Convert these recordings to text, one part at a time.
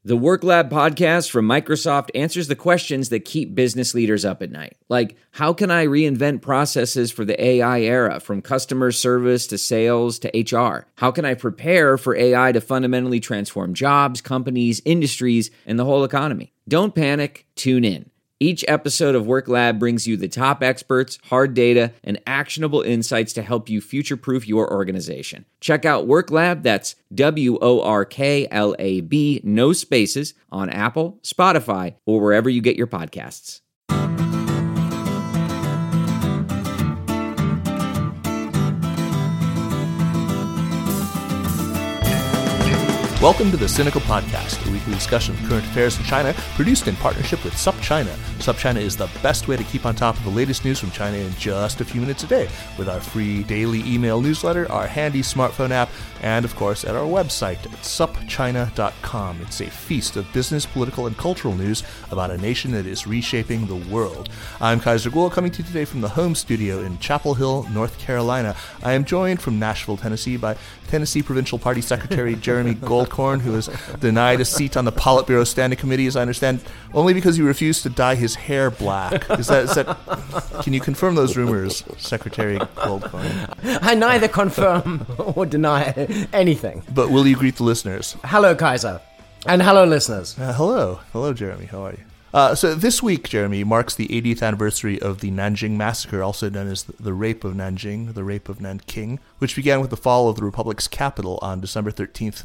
The Work Lab podcast from Microsoft answers the questions that keep business leaders up at night. Like, how can I reinvent processes for the AI era, from customer service to sales to HR? How can I prepare for AI to fundamentally transform jobs, companies, industries, and the whole economy? Don't panic, tune in. Each episode of Work Lab brings you the top experts, hard data, and actionable insights to help you future-proof your organization. Check out Work Lab, that's WORKLAB, no spaces, on Apple, Spotify, or wherever you get your podcasts. Welcome to the Cynical Podcast, a weekly discussion of current affairs in China, produced in partnership with SupChina. SupChina is the best way to keep on top of the latest news from China in just a few minutes a day, with our free daily email newsletter, our handy smartphone app, and of course at our website at supchina.com. It's a feast of business, political, and cultural news about a nation that is reshaping the world. I'm Kaiser Kuo, coming to you today from the home studio in Chapel Hill, North Carolina. I am joined from Nashville, Tennessee by Tennessee Provincial Party Secretary Jeremy Goldkorn, who was denied a seat on the Politburo Standing Committee, as I understand, only because he refused to dye his hair black. Is that? Can you confirm those rumors, Secretary Goldkorn? I neither confirm or deny anything. But will you greet the listeners? Hello, Kaiser. And hello, listeners. Hello, Jeremy. How are you? So this week, Jeremy, marks the 80th anniversary of the Nanjing Massacre, also known as the Rape of Nanjing, the Rape of Nanking, which began with the fall of the Republic's capital on December 13th,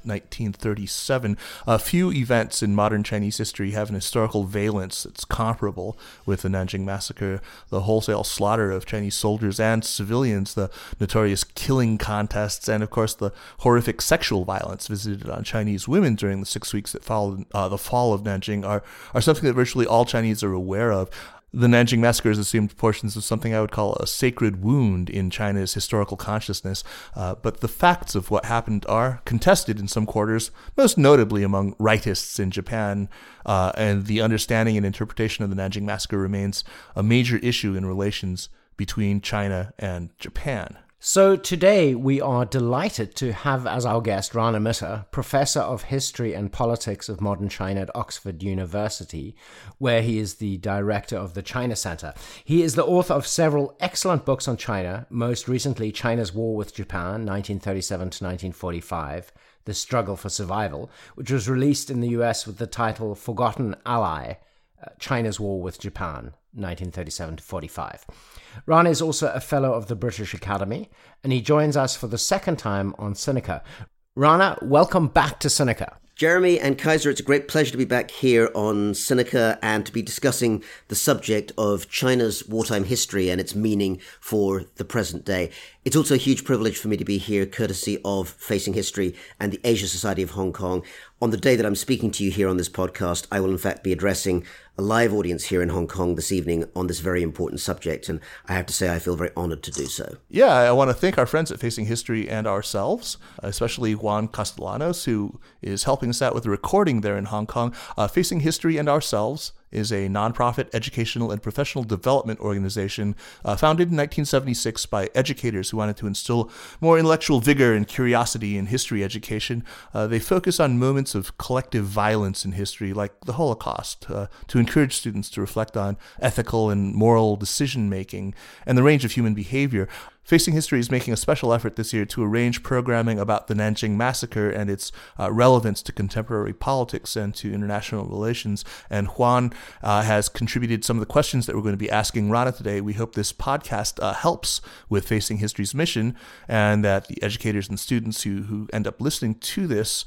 1937. Few events in modern Chinese history have an historical valence that's comparable with the Nanjing Massacre. The wholesale slaughter of Chinese soldiers and civilians, the notorious killing contests, and of course the horrific sexual violence visited on Chinese women during the 6 weeks that followed the fall of Nanjing are something that virtually all Chinese are aware of. The Nanjing Massacre has assumed proportions of something I would call a sacred wound in China's historical consciousness, but the facts of what happened are contested in some quarters, most notably among rightists in Japan, and the understanding and interpretation of the Nanjing Massacre remains a major issue in relations between China and Japan. So today we are delighted to have as our guest Rana Mitter, Professor of History and Politics of Modern China at Oxford University, where he is the director of the China Center. He is the author of several excellent books on China, most recently China's War with Japan, 1937 to 1945, The Struggle for Survival, which was released in the US with the title Forgotten Ally, China's War with Japan, 1937 to 45. Rana is also a fellow of the British Academy, and he joins us for the second time on Sinica. Rana, welcome back to Sinica. Jeremy and Kaiser, it's a great pleasure to be back here on Sinica and to be discussing the subject of China's wartime history and its meaning for the present day. It's also a huge privilege for me to be here, courtesy of Facing History and the Asia Society of Hong Kong. On the day that I'm speaking to you here on this podcast, I will in fact be addressing a live audience here in Hong Kong this evening on this very important subject, and I have to say I feel very honored to do so. Yeah, I want to thank our friends at Facing History and ourselves, especially Juan Castellanos, who is helping us out with the recording there in Hong Kong. Facing History and Ourselves is a nonprofit educational and professional development organization founded in 1976 by educators who wanted to instill more intellectual vigor and curiosity in history education. They focus on moments of collective violence in history, like the Holocaust, to encourage students to reflect on ethical and moral decision-making and the range of human behavior. Facing History is making a special effort this year to arrange programming about the Nanjing Massacre and its relevance to contemporary politics and to international relations. And Juan has contributed some of the questions that we're going to be asking Rana today. We hope this podcast helps with Facing History's mission, and that the educators and students who end up listening to this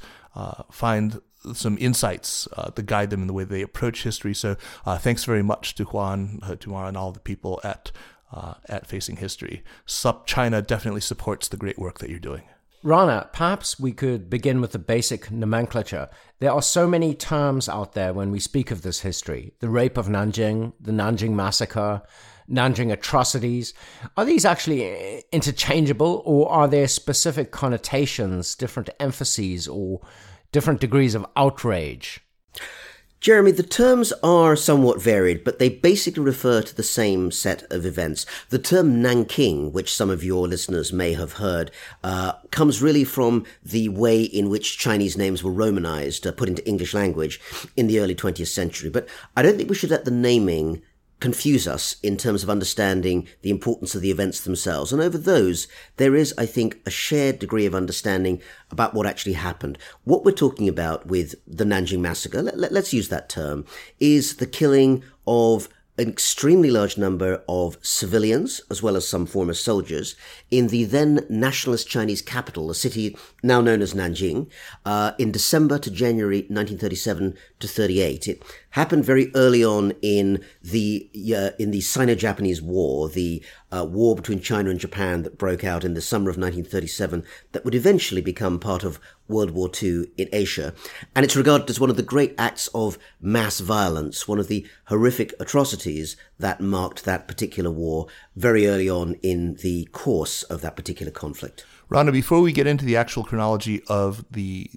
find some insights to guide them in the way they approach history. So thanks very much to Juan, Tumara, and all the people at Facing History. SupChina definitely supports the great work that you're doing. Rana, perhaps we could begin with the basic nomenclature. There are so many terms out there when we speak of this history. The Rape of Nanjing, the Nanjing Massacre, Nanjing atrocities. Are these actually interchangeable, or are there specific connotations, different emphases, or different degrees of outrage? Jeremy, the terms are somewhat varied, but they basically refer to the same set of events. The term Nanking, which some of your listeners may have heard, comes really from the way in which Chinese names were romanized, put into English language in the early 20th century. But I don't think we should let the naming confuse us in terms of understanding the importance of the events themselves. And over those, there is, I think, a shared degree of understanding about what actually happened. What we're talking about with the Nanjing Massacre, let's use that term, is the killing of an extremely large number of civilians, as well as some former soldiers, in the then nationalist Chinese capital, a city now known as Nanjing, in December to January 1937 to 38. It happened very early on in the Sino-Japanese War, the war between China and Japan that broke out in the summer of 1937, that would eventually become part of World War II in Asia. And it's regarded as one of the great acts of mass violence, one of the horrific atrocities that marked that particular war very early on in the course of that particular conflict. Rana, before we get into the actual chronology of the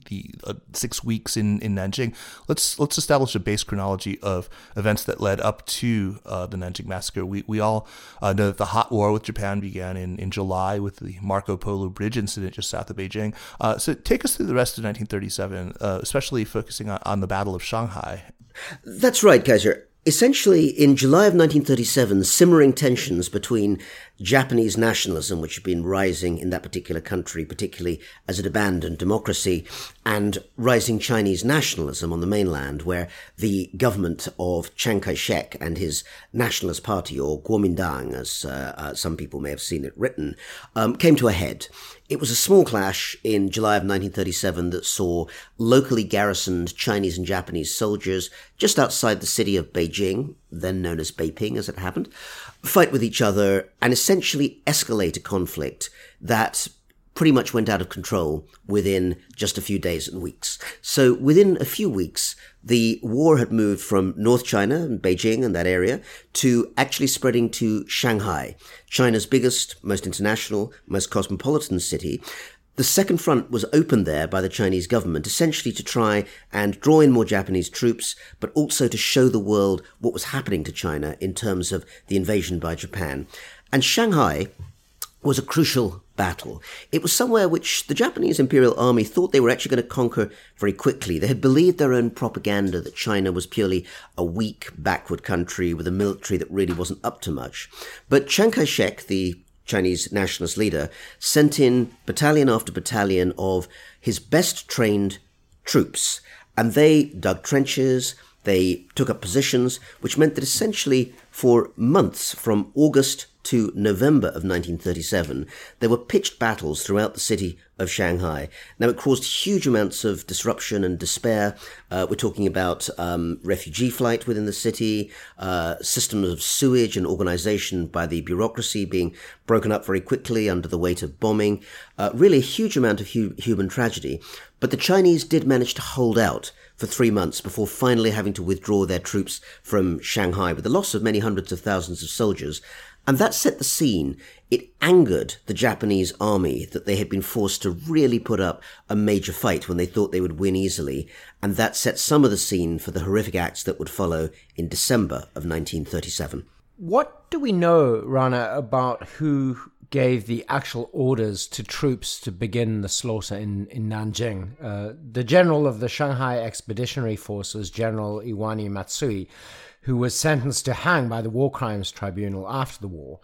6 weeks in Nanjing, let's establish a base chronology of events that led up to the Nanjing Massacre. We all know that the hot war with Japan began in July with the Marco Polo Bridge incident just south of Beijing. So take us through the rest of 1937, especially focusing on the Battle of Shanghai. That's right, Kaiser. Essentially, in July of 1937, simmering tensions between Japanese nationalism, which had been rising in that particular country, particularly as it abandoned democracy, and rising Chinese nationalism on the mainland, where the government of Chiang Kai-shek and his Nationalist Party, or Kuomintang, as some people may have seen it written, came to a head. It was a small clash in July of 1937 that saw locally garrisoned Chinese and Japanese soldiers just outside the city of Beijing, then known as Beiping as it happened, fight with each other and essentially escalate a conflict that pretty much went out of control within just a few days and weeks. So within a few weeks, the war had moved from North China and Beijing and that area to actually spreading to Shanghai, China's biggest, most international, most cosmopolitan city. The second front was opened there by the Chinese government, essentially to try and draw in more Japanese troops, but also to show the world what was happening to China in terms of the invasion by Japan. And Shanghai was a crucial battle. It was somewhere which the Japanese Imperial Army thought they were actually going to conquer very quickly. They had believed their own propaganda that China was purely a weak, backward country with a military that really wasn't up to much. But Chiang Kai-shek, the Chinese nationalist leader, sent in battalion after battalion of his best trained troops, and they dug trenches, they took up positions, which meant that essentially for months, from August to November of 1937, there were pitched battles throughout the city of Shanghai. Now, it caused huge amounts of disruption and despair. We're talking about refugee flight within the city, systems of sewage and organization by the bureaucracy being broken up very quickly under the weight of bombing. Really a huge amount of human tragedy. But the Chinese did manage to hold out for 3 months before finally having to withdraw their troops from Shanghai with the loss of many hundreds of thousands of soldiers. And that set the scene. It angered the Japanese army that they had been forced to really put up a major fight when they thought they would win easily. And that set some of the scene for the horrific acts that would follow in December of 1937. What do we know, Rana, about who gave the actual orders to troops to begin the slaughter in Nanjing? The general of the Shanghai Expeditionary Forces, General Iwani Matsui, who was sentenced to hang by the War Crimes Tribunal after the war.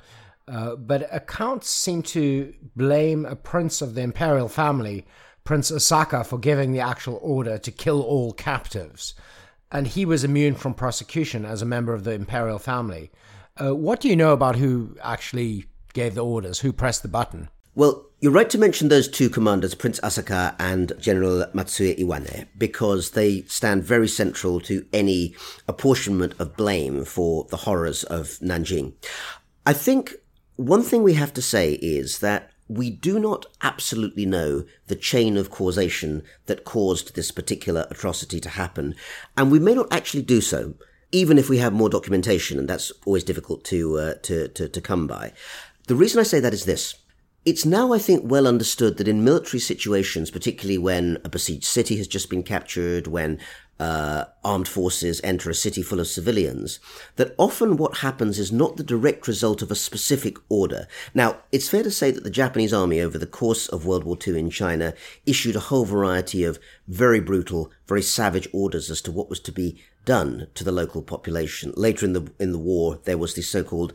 But accounts seem to blame a prince of the imperial family, Prince Osaka, for giving the actual order to kill all captives. And he was immune from prosecution as a member of the imperial family. What do you know about who actually gave the orders, who pressed the button? Well, you're right to mention those two commanders, Prince Asaka and General Matsui Iwane, because they stand very central to any apportionment of blame for the horrors of Nanjing. I think one thing we have to say is that we do not absolutely know the chain of causation that caused this particular atrocity to happen, and we may not actually do so, even if we have more documentation, and that's always difficult to come by. The reason I say that is this. It's now, I think, well understood that in military situations, particularly when a besieged city has just been captured, when armed forces enter a city full of civilians, that often what happens is not the direct result of a specific order. Now, it's fair to say that the Japanese army over the course of World War II in China issued a whole variety of very brutal, very savage orders as to what was to be done to the local population. Later in the war, there was the so-called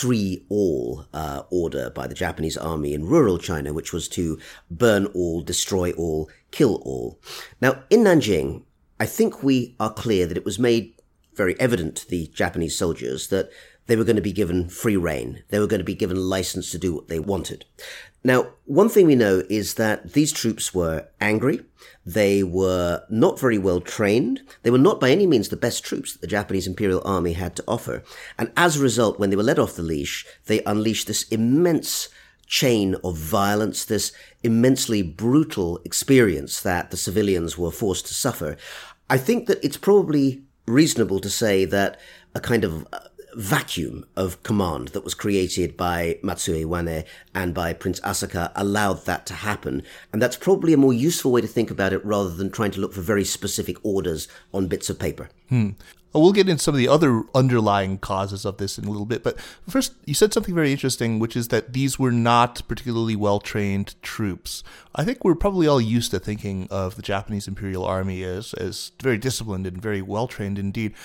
3-all order by the Japanese army in rural China, which was to burn all, destroy all, kill all. Now, in Nanjing, I think we are clear that it was made very evident to the Japanese soldiers that they were going to be given free rein. They were going to be given license to do what they wanted. Now, one thing we know is that these troops were angry. They were not very well trained. They were not by any means the best troops that the Japanese Imperial Army had to offer. And as a result, when they were let off the leash, they unleashed this immense chain of violence, this immensely brutal experience that the civilians were forced to suffer. I think that it's probably reasonable to say that a kind of vacuum of command that was created by Matsue Iwane and by Prince Asaka allowed that to happen. And that's probably a more useful way to think about it rather than trying to look for very specific orders on bits of paper. We'll get into some of the other underlying causes of this in a little bit. But first, you said something very interesting, which is that these were not particularly well-trained troops. I think we're probably all used to thinking of the Japanese Imperial Army as very disciplined and very well-trained indeed.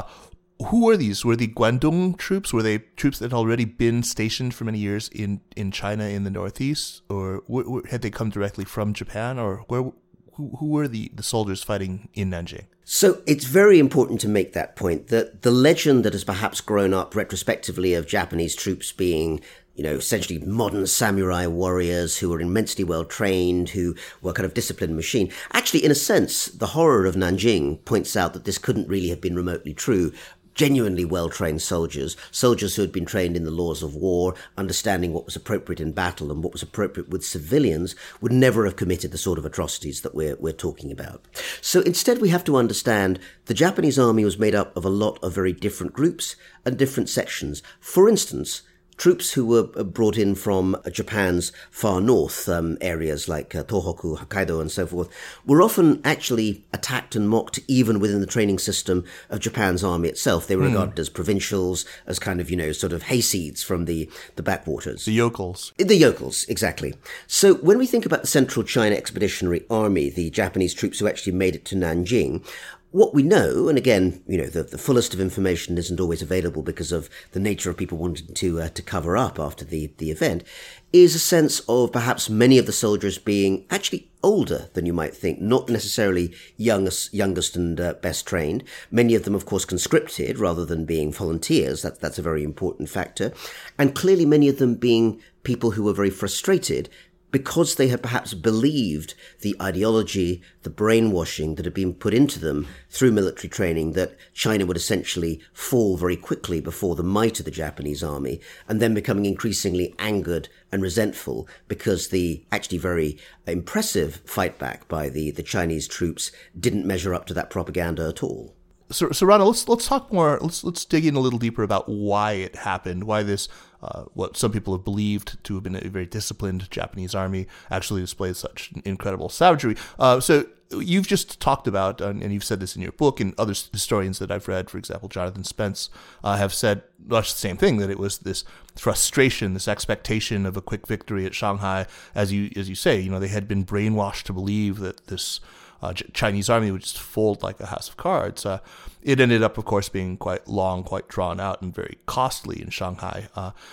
Who were these? Were the Guangdong troops? Were they troops that had already been stationed for many years in China in the northeast? Or had they come directly from Japan? Or who were the soldiers fighting in Nanjing? So it's very important to make that point, that the legend that has perhaps grown up retrospectively of Japanese troops being, essentially modern samurai warriors who were immensely well trained, who were kind of disciplined machine. Actually, in a sense, the horror of Nanjing points out that this couldn't really have been remotely true. Genuinely well-trained soldiers who had been trained in the laws of war, understanding what was appropriate in battle and what was appropriate with civilians, would never have committed the sort of atrocities that we're talking about. So instead, we have to understand the Japanese army was made up of a lot of very different groups and different sections. For instance, troops who were brought in from Japan's far north areas like Tohoku, Hokkaido and so forth were often actually attacked and mocked even within the training system of Japan's army itself. They were regarded as provincials, as kind of, sort of hayseeds from the backwaters. The yokels. The yokels, exactly. So when we think about the Central China Expeditionary Army, the Japanese troops who actually made it to Nanjing, what we know, and again, the fullest of information isn't always available because of the nature of people wanting to cover up after the event, is a sense of perhaps many of the soldiers being actually older than you might think, not necessarily youngest and best trained. Many of them, of course, conscripted rather than being volunteers. That's a very important factor. And clearly many of them being people who were very frustrated because they had perhaps believed the ideology, the brainwashing that had been put into them through military training, that China would essentially fall very quickly before the might of the Japanese army, and then becoming increasingly angered and resentful because the actually very impressive fight back by the Chinese troops didn't measure up to that propaganda at all. So Rana, let's talk more. Let's dig in a little deeper about why it happened. Why this, what some people have believed to have been a very disciplined Japanese army, actually displayed such incredible savagery. So you've just talked about, and you've said this in your book, and other historians that I've read, for example, Jonathan Spence, have said much the same thing, that it was this frustration, this expectation of a quick victory at Shanghai. As you say, they had been brainwashed to believe that this Chinese army would just fold like a house of cards. It ended up, of course, being quite long, quite drawn out, and very costly in Shanghai.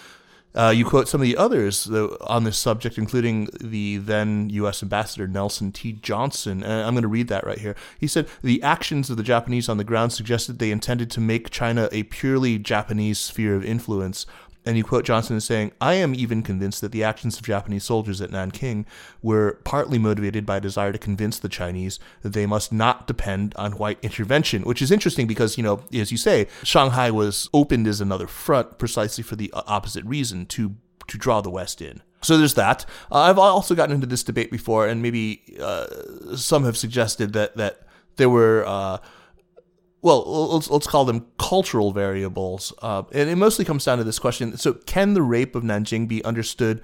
You quote some of the others on this subject, including the then U.S. Ambassador Nelson T. Johnson. I'm going to read that right here. He said, "The actions of the Japanese on the ground suggested they intended to make China a purely Japanese sphere of influence." And you quote Johnson as saying, "I am even convinced that the actions of Japanese soldiers at Nanking were partly motivated by a desire to convince the Chinese that they must not depend on white intervention," which is interesting because, as you say, Shanghai was opened as another front precisely for the opposite reason, to draw the West in. So there's that. I've also gotten into this debate before, and maybe some have suggested that there were... let's call them cultural variables. And it mostly comes down to this question. So can the rape of Nanjing be understood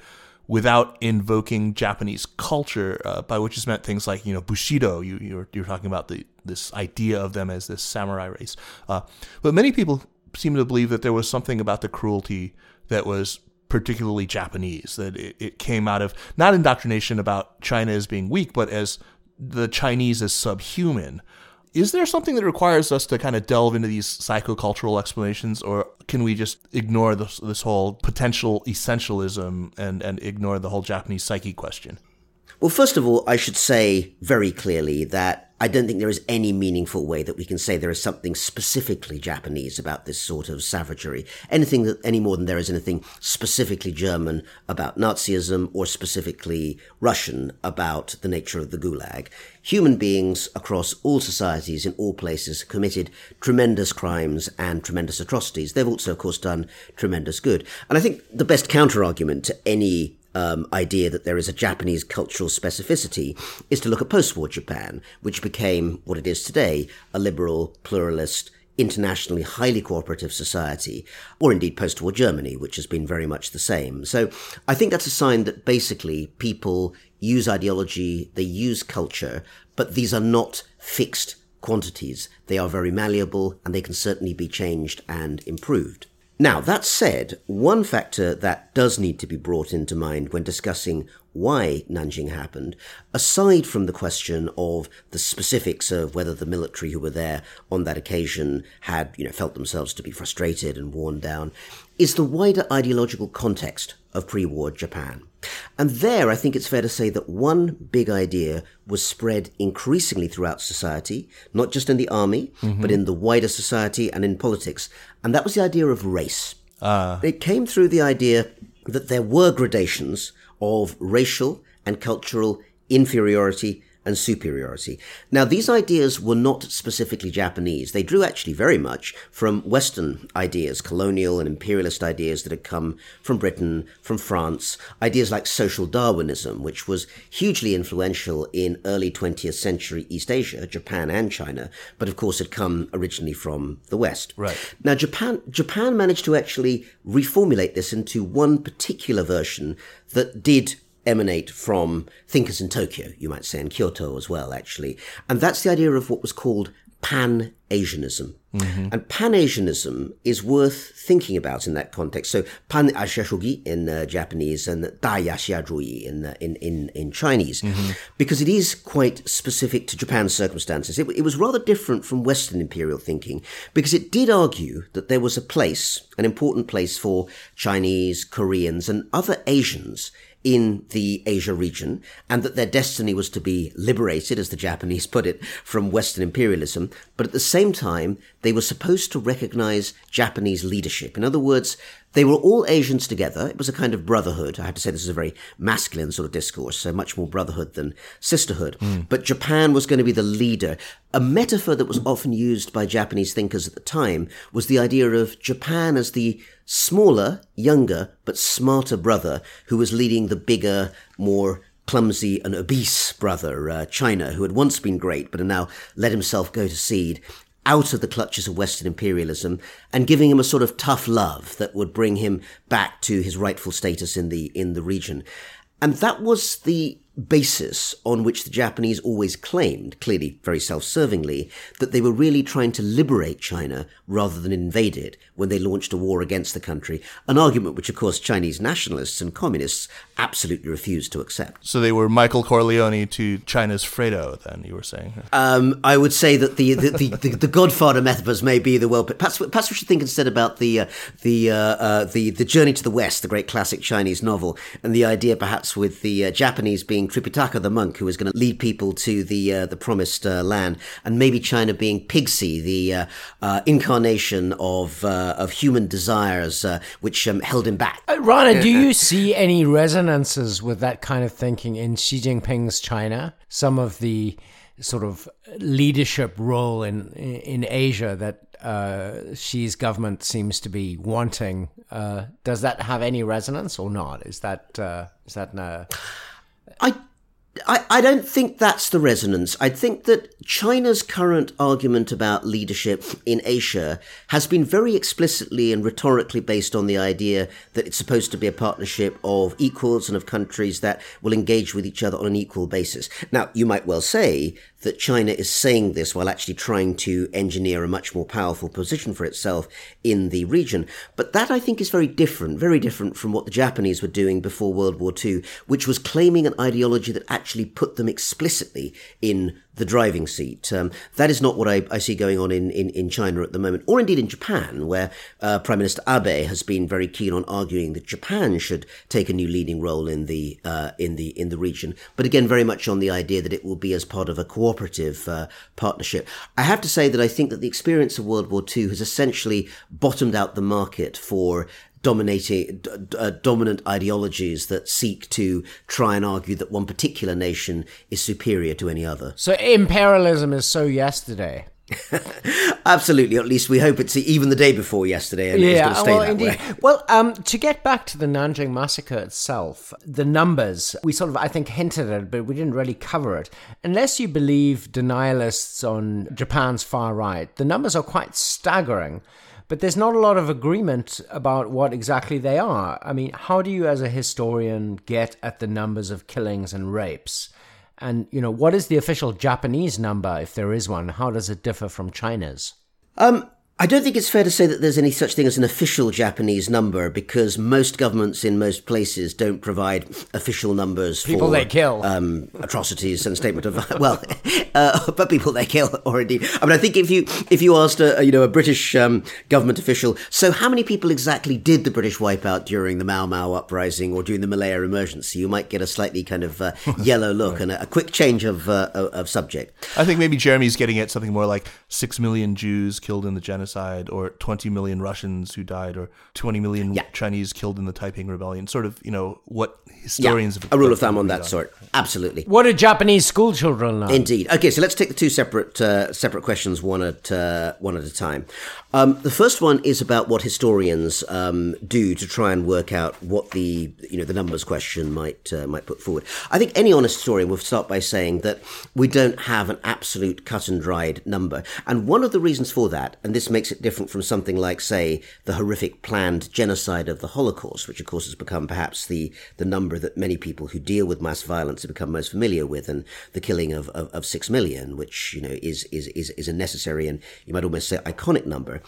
without invoking Japanese culture, by which is meant things like, Bushido. You're talking about this idea of them as this samurai race. But many people seem to believe that there was something about the cruelty that was particularly Japanese, that it came out of not indoctrination about China as being weak, but as the Chinese as subhuman. Is there something that requires us to kind of delve into these psychocultural explanations, or can we just ignore this whole potential essentialism and ignore the whole Japanese psyche question? Well, first of all, I should say very clearly that I don't think there is any meaningful way that we can say there is something specifically Japanese about this sort of savagery. Any more than there is anything specifically German about Nazism or specifically Russian about the nature of the Gulag. Human beings across all societies in all places committed tremendous crimes and tremendous atrocities. They've also, of course, done tremendous good. And I think the best counter-argument to any idea that there is a Japanese cultural specificity is to look at post-war Japan, which became what it is today, a liberal, pluralist, internationally highly cooperative society, or indeed post-war Germany, which has been very much the same. So I think that's a sign that basically people use ideology, they use culture, but these are not fixed quantities. They are very malleable, and they can certainly be changed and improved. Now, that said, one factor that does need to be brought into mind when discussing why Nanjing happened, aside from the question of the specifics of whether the military who were there on that occasion had, felt themselves to be frustrated and worn down, is the wider ideological context of pre-war Japan. And there, I think it's fair to say that one big idea was spread increasingly throughout society, not just in the army, but in the wider society and in politics. And that was the idea of race. It came through the idea that there were gradations of racial and cultural inferiority and superiority. Now, these ideas were not specifically Japanese. They drew actually very much from Western ideas, colonial and imperialist ideas that had come from Britain, from France, ideas like social Darwinism, which was hugely influential in early 20th century East Asia, Japan and China, but of course had come originally from the West. Right. Now, Japan managed to actually reformulate this into one particular version that did emanate from thinkers in Tokyo, you might say, and Kyoto as well, actually. And that's the idea of what was called Pan-Asianism. And Pan-Asianism is worth thinking about in that context. So Pan-Asia-shogi in Japanese and Da-Yashia-zhuyi in Chinese, because it is quite specific to Japan's circumstances. It was rather different from Western imperial thinking, because it did argue that there was a place, an important place for Chinese, Koreans, and other Asians in the Asia region, and that their destiny was to be liberated, as the Japanese put it, from Western imperialism. But at the same time, they were supposed to recognize Japanese leadership. In other words, they were all Asians together. It was a kind of brotherhood. I have to say this is a very masculine sort of discourse, so much more brotherhood than sisterhood. But Japan was going to be the leader. A metaphor that was often used by Japanese thinkers at the time was the idea of Japan as the smaller, younger, but smarter brother who was leading the bigger, more clumsy and obese brother, China, who had once been great but had now let himself go to seed out of the clutches of Western imperialism, and giving him a sort of tough love that would bring him back to his rightful status in the region. And that was the basis on which the Japanese always claimed, clearly very self-servingly, that they were really trying to liberate China rather than invade it when they launched a war against the country, an argument which, of course, Chinese nationalists and communists absolutely refused to accept. So they were Michael Corleone to China's Fredo, then, you were saying? I would say that the Godfather metaphors may be the well. Perhaps we should think instead about the Journey to the West, the great classic Chinese novel, and the idea perhaps with the Japanese being Tripitaka the monk who was going to lead people to the promised land, and maybe China being Pigsi, the incarnation of human desires which held him back. Rana, do you see any resonances with that kind of thinking in Xi Jinping's China? Some of the sort of leadership role in Asia that Xi's government seems to be wanting. Does that have any resonance or not? Is that I don't think that's the resonance. I think that China's current argument about leadership in Asia has been very explicitly and rhetorically based on the idea that it's supposed to be a partnership of equals and of countries that will engage with each other on an equal basis. Now, you might well say that China is saying this while actually trying to engineer a much more powerful position for itself in the region. But that, I think, is very different from what the Japanese were doing before World War II, which was claiming an ideology that actually put them explicitly in the driving seat. That is not what I see going on in China at the moment, or indeed in Japan, where Prime Minister Abe has been very keen on arguing that Japan should take a new leading role in the region. But again, very much on the idea that it will be as part of a cooperative partnership. I have to say that I think that the experience of World War II has essentially bottomed out the market for dominant ideologies that seek to try and argue that one particular nation is superior to any other. So imperialism is so yesterday. Absolutely. At least we hope it's even the day before yesterday, and it's going to stay that indeed. way. Well, to get back to the Nanjing massacre itself, the numbers, we sort of, I think, hinted at it, but we didn't really cover it. Unless you believe denialists on Japan's far right, the numbers are quite staggering. But there's not a lot of agreement about what exactly they are. I mean, how do you as a historian get at the numbers of killings and rapes? And, what is the official Japanese number, if there is one? How does it differ from China's? I don't think it's fair to say that there's any such thing as an official Japanese number, because most governments in most places don't provide official numbers people for they kill, atrocities and statement of but people they kill, or indeed. I mean, I think if you asked a British government official, so how many people exactly did the British wipe out during the Mau Mau uprising or during the Malaya emergency, you might get a slightly kind of yellow look and a quick change of subject. I think maybe Jeremy's getting at something more like 6 million Jews killed in the genocide, or 20 million Russians who died, or 20 million Chinese killed in the Taiping Rebellion. Sort of, what historians have... A rule of thumb on that sort. Absolutely. What do Japanese school children learn? Indeed. Okay, so let's take the two separate questions one at a time. The first one is about what historians do to try and work out what the numbers question might put forward. I think any honest historian will start by saying that we don't have an absolute cut and dried number. And one of the reasons for that, and this makes it different from something like, say, the horrific planned genocide of the Holocaust, which of course has become perhaps the number that many people who deal with mass violence have become most familiar with, and the killing of 6 million, which is a necessary and you might almost say iconic number.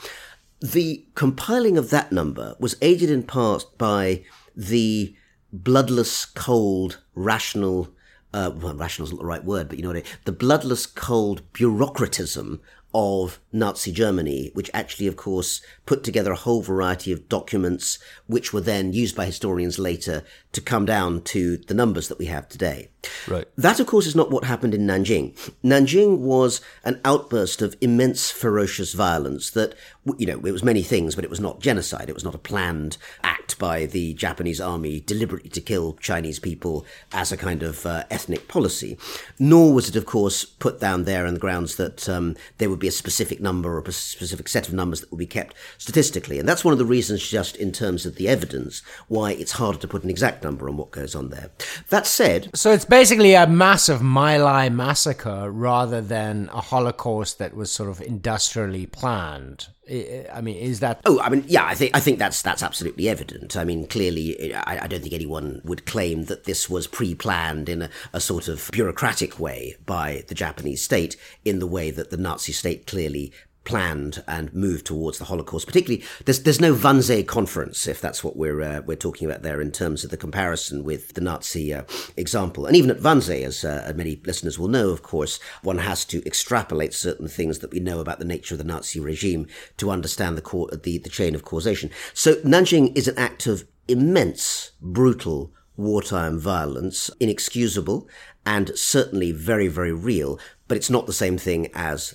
The compiling of that number was aided in part by the bloodless, cold, rational, rational isn't the right word, but the bloodless, cold bureaucratism of Nazi Germany, which actually, of course, put together a whole variety of documents which were then used by historians later to come down to the numbers that we have today. Right. That, of course, is not what happened in Nanjing. Nanjing was an outburst of immense, ferocious violence that, it was many things, but it was not genocide. It was not a planned act by the Japanese army deliberately to kill Chinese people as a kind of ethnic policy. Nor was it, of course, put down there on the grounds that there would be a specific number or a specific set of numbers that would be kept statistically. And that's one of the reasons, just in terms of the evidence, why it's harder to put an exact number on what goes on there. That said... So it's basically a massive My Lai massacre rather than a Holocaust that was sort of industrially planned. I mean, is that... I think that's absolutely evident. I mean, clearly, I don't think anyone would claim that this was pre-planned in a sort of bureaucratic way by the Japanese state in the way that the Nazi state clearly planned and moved towards the Holocaust. Particularly, there's no Wannsee Conference, if that's what we're talking about there in terms of the comparison with the Nazi example. And even at Wannsee, as many listeners will know, of course, one has to extrapolate certain things that we know about the nature of the Nazi regime to understand the chain of causation. So Nanjing is an act of immense, brutal wartime violence, inexcusable, and certainly very, very real, but it's not the same thing as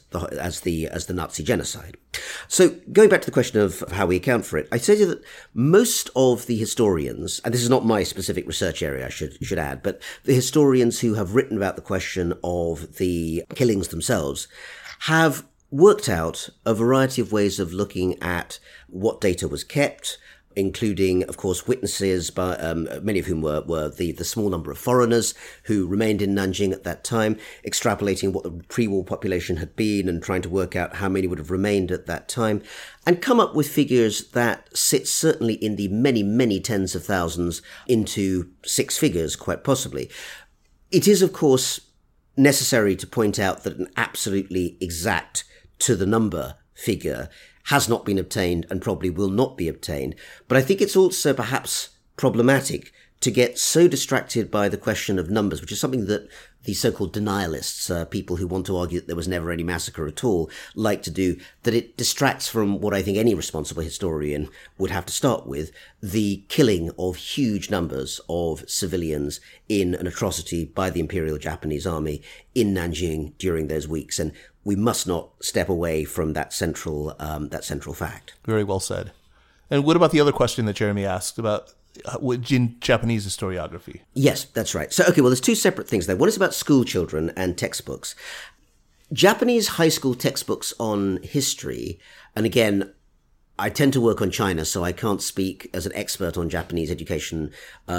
the Nazi genocide. So going back to the question of how we account for it, I say that most of the historians, and this is not my specific research area, I should add, but the historians who have written about the question of the killings themselves have worked out a variety of ways of looking at what data was kept, including, of course, witnesses, many of whom were the small number of foreigners who remained in Nanjing at that time, extrapolating what the pre-war population had been and trying to work out how many would have remained at that time, and come up with figures that sit certainly in the many, many tens of thousands into six figures, quite possibly. It is, of course, necessary to point out that an absolutely exact to the number figure has not been obtained and probably will not be obtained. But I think it's also perhaps problematic to get so distracted by the question of numbers, which is something that the so-called denialists, people who want to argue that there was never any massacre at all, like to do, that it distracts from what I think any responsible historian would have to start with, the killing of huge numbers of civilians in an atrocity by the Imperial Japanese Army in Nanjing during those weeks. And we must not step away from that central fact. Very well said. And what about the other question that Jeremy asked about Japanese historiography? Yes, that's right. So, okay, well, there's two separate things there. One is about school children and textbooks. Japanese high school textbooks on history, and again, I tend to work on China, so I can't speak as an expert on Japanese education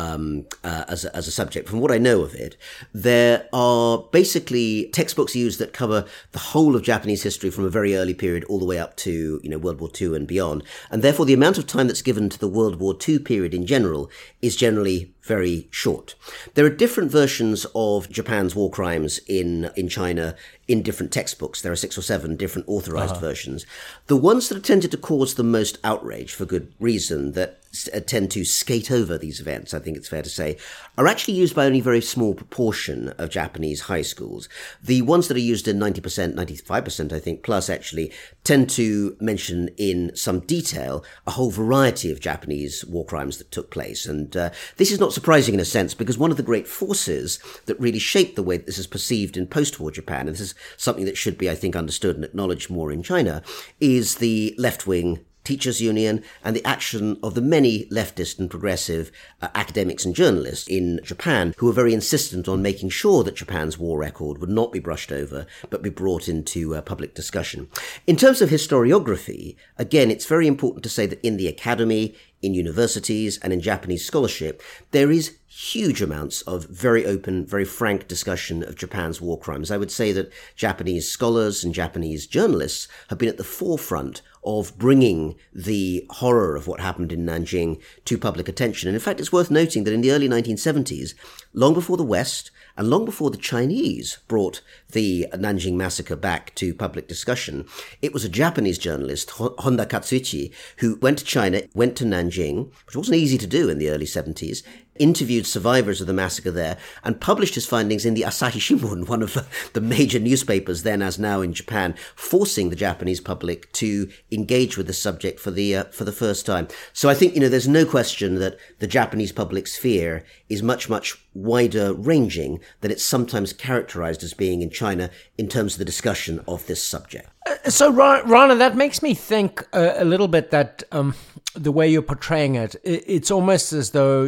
as a subject. From what I know of it, there are basically textbooks used that cover the whole of Japanese history from a very early period all the way up to World War II and beyond. And therefore, the amount of time that's given to the World War II period in general is generally very short. There are different versions of Japan's war crimes in China in different textbooks. There are 6 or 7 different authorized versions. The ones that have tended to cause the most outrage, for good reason, that tend to skate over these events, I think it's fair to say, are actually used by only a very small proportion of Japanese high schools. The ones that are used in 90%, 95%, I think, plus actually, tend to mention in some detail a whole variety of Japanese war crimes that took place. And this is not surprising in a sense, because one of the great forces that really shaped the way that this is perceived in post-war Japan, and this is something that should be, I think, understood and acknowledged more in China, is the left-wing teachers' union and the action of the many leftist and progressive academics and journalists in Japan who were very insistent on making sure that Japan's war record would not be brushed over but be brought into public discussion. In terms of historiography, again, it's very important to say that in the academy, in universities, and in Japanese scholarship, there is huge amounts of very open, very frank discussion of Japan's war crimes. I would say that Japanese scholars and Japanese journalists have been at the forefront of bringing the horror of what happened in Nanjing to public attention. And in fact, it's worth noting that in the early 1970s, long before the West and long before the Chinese brought the Nanjing massacre back to public discussion, it was a Japanese journalist, Honda Katsuichi, who went to China, went to Nanjing, which wasn't easy to do in the early 70s, interviewed survivors of the massacre there, and published his findings in the Asahi Shimbun, one of the major newspapers then as now in Japan, forcing the Japanese public to engage with the subject for the first time. So I think, there's no question that the Japanese public's fear is much, much wider ranging than it's sometimes characterized as being in China in terms of the discussion of this subject. So, Rana, that makes me think a little bit that the way you're portraying it, it's almost as though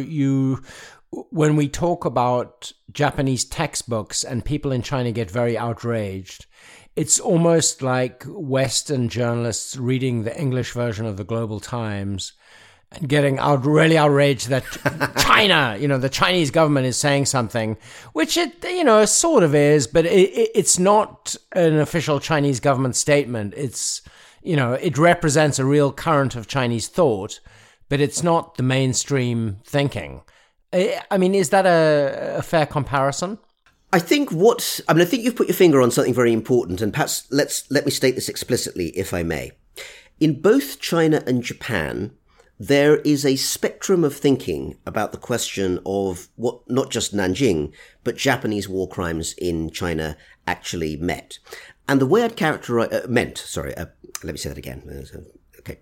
when we talk about Japanese textbooks and people in China get very outraged, it's almost like Western journalists reading the English version of the Global Times and getting really outraged that China, the Chinese government is saying something, which it, sort of is, but it's not an official Chinese government statement. It's, it represents a real current of Chinese thought, but it's not the mainstream thinking. I mean, is that a fair comparison? I think you've put your finger on something very important, and perhaps let me state this explicitly, if I may. In both China and Japan, there is a spectrum of thinking about the question of what not just Nanjing, but Japanese war crimes in China actually meant. And the way I'd characterize, let me say that again. Okay.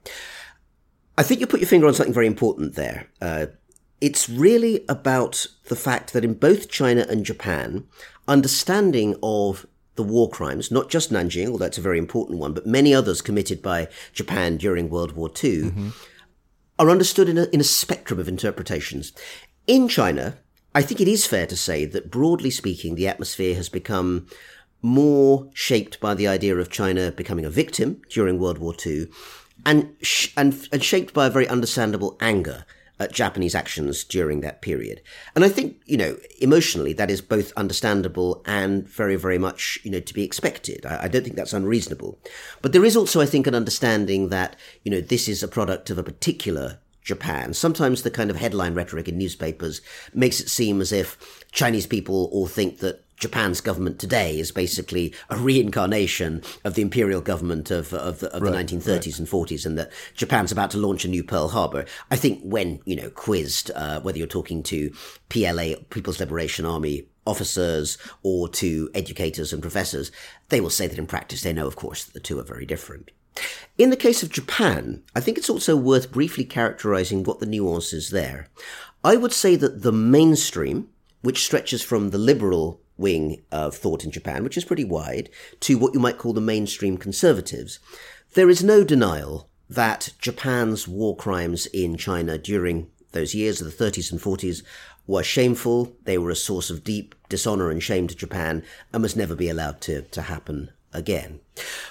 I think you put your finger on something very important there. It's really about the fact that in both China and Japan, understanding of the war crimes, not just Nanjing, although that's a very important one, but many others committed by Japan during World War II, are understood in a spectrum of interpretations. In China, I think it is fair to say that broadly speaking, the atmosphere has become more shaped by the idea of China becoming a victim during World War II and shaped by a very understandable anger at Japanese actions during that period. And I think, emotionally, that is both understandable and very, very much, to be expected. I don't think that's unreasonable. But there is also, I think, an understanding that, this is a product of a particular Japan. Sometimes the kind of headline rhetoric in newspapers makes it seem as if Chinese people all think that Japan's government today is basically a reincarnation of the imperial government of the 1930s and 40s, and that Japan's about to launch a new Pearl Harbor. I think when, quizzed, whether you're talking to PLA, People's Liberation Army officers, or to educators and professors, they will say that in practice they know, of course, that the two are very different. In the case of Japan, I think it's also worth briefly characterizing what the nuance is there. I would say that the mainstream, which stretches from the liberal wing of thought in Japan, which is pretty wide, to what you might call the mainstream conservatives, there is no denial that Japan's war crimes in China during those years of the 30s and 40s were shameful. They were a source of deep dishonor and shame to Japan and must never be allowed to happen again.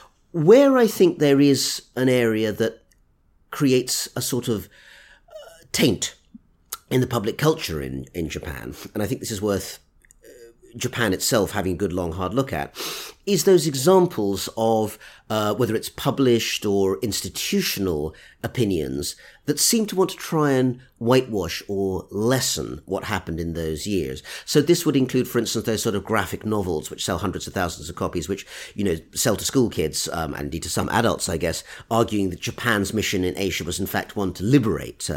Where I think there is an area that creates a sort of taint in the public culture in Japan, and I think this is worth Japan itself having a good, long, hard look at, is those examples of whether it's published or institutional opinions that seem to want to try and whitewash or lessen what happened in those years. So this would include, for instance, those sort of graphic novels which sell hundreds of thousands of copies, which, sell to school kids, and indeed to some adults, I guess, arguing that Japan's mission in Asia was in fact one to liberate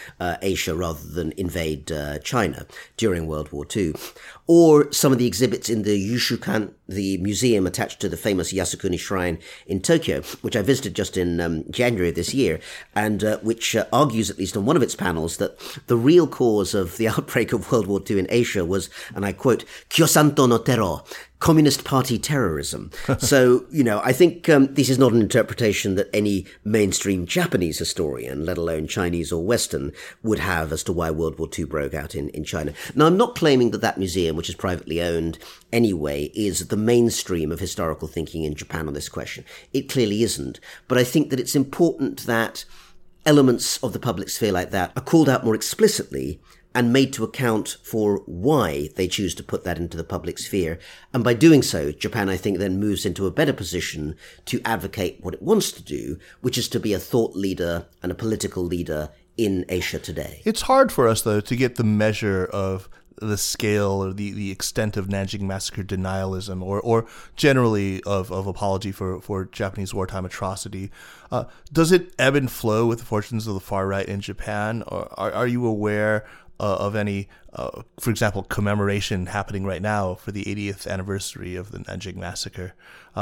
Asia rather than invade China during World War II. Or some of the exhibits in the Yushukan, the museum attached to the famous Yasukuni Shrine in Tokyo, which I visited just in January of this year, and which argues, at least on one of its panels, that the real cause of the outbreak of World War II in Asia was, and I quote, Kyosanto no Tero, Communist Party terrorism. So, I think this is not an interpretation that any mainstream Japanese historian, let alone Chinese or Western, would have as to why World War II broke out in China. Now, I'm not claiming that museum, which is privately owned anyway, is the mainstream of historical thinking in Japan on this question. It clearly isn't. But I think that it's important that elements of the public sphere like that are called out more explicitly and made to account for why they choose to put that into the public sphere. And by doing so, Japan, I think, then moves into a better position to advocate what it wants to do, which is to be a thought leader and a political leader in Asia today. It's hard for us, though, to get the measure of the scale or the extent of Nanjing Massacre denialism or generally of apology for Japanese wartime atrocity. Does it ebb and flow with the fortunes of the far right in Japan? Or are you aware of any, for example, commemoration happening right now for the 80th anniversary of the Nanjing Massacre?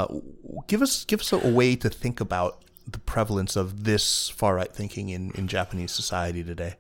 Give us a way to think about the prevalence of this far-right thinking in Japanese society today.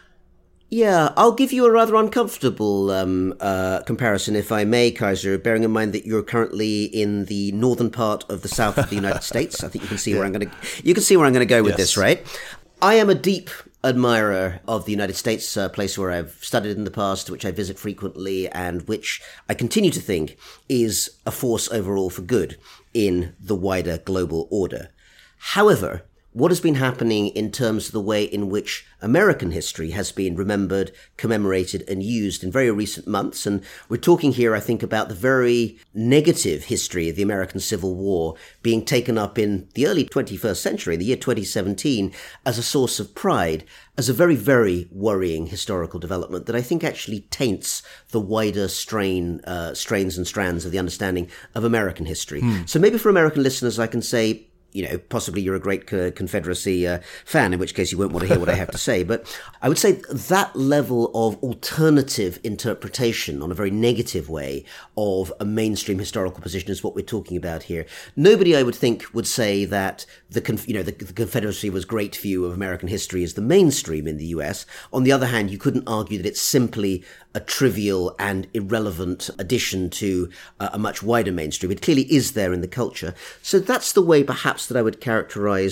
Yeah, I'll give you a rather uncomfortable comparison, if I may, Kaiser, bearing in mind that you're currently in the northern part of the south of the United States. I think you can see where I'm going to go with this, right? I am a deep admirer of the United States, a place where I've studied in the past, which I visit frequently, and which I continue to think is a force overall for good in the wider global order. However, what has been happening in terms of the way in which American history has been remembered, commemorated, and used in very recent months. And we're talking here, I think, about the very negative history of the American Civil War being taken up in the early 21st century, the year 2017, as a source of pride, as a very, very worrying historical development that I think actually taints the wider strains and strands of the understanding of American history. So maybe for American listeners, I can say, possibly you're a great Confederacy fan, in which case you won't want to hear what I have to say. But I would say that level of alternative interpretation on a very negative way of a mainstream historical position is what we're talking about here. Nobody, I would think, would say that the Confederacy was great view of American history as the mainstream in the US. On the other hand, you couldn't argue that it's simply a trivial and irrelevant addition to a much wider mainstream. It clearly is there in the culture. So that's the way perhaps that I would characterize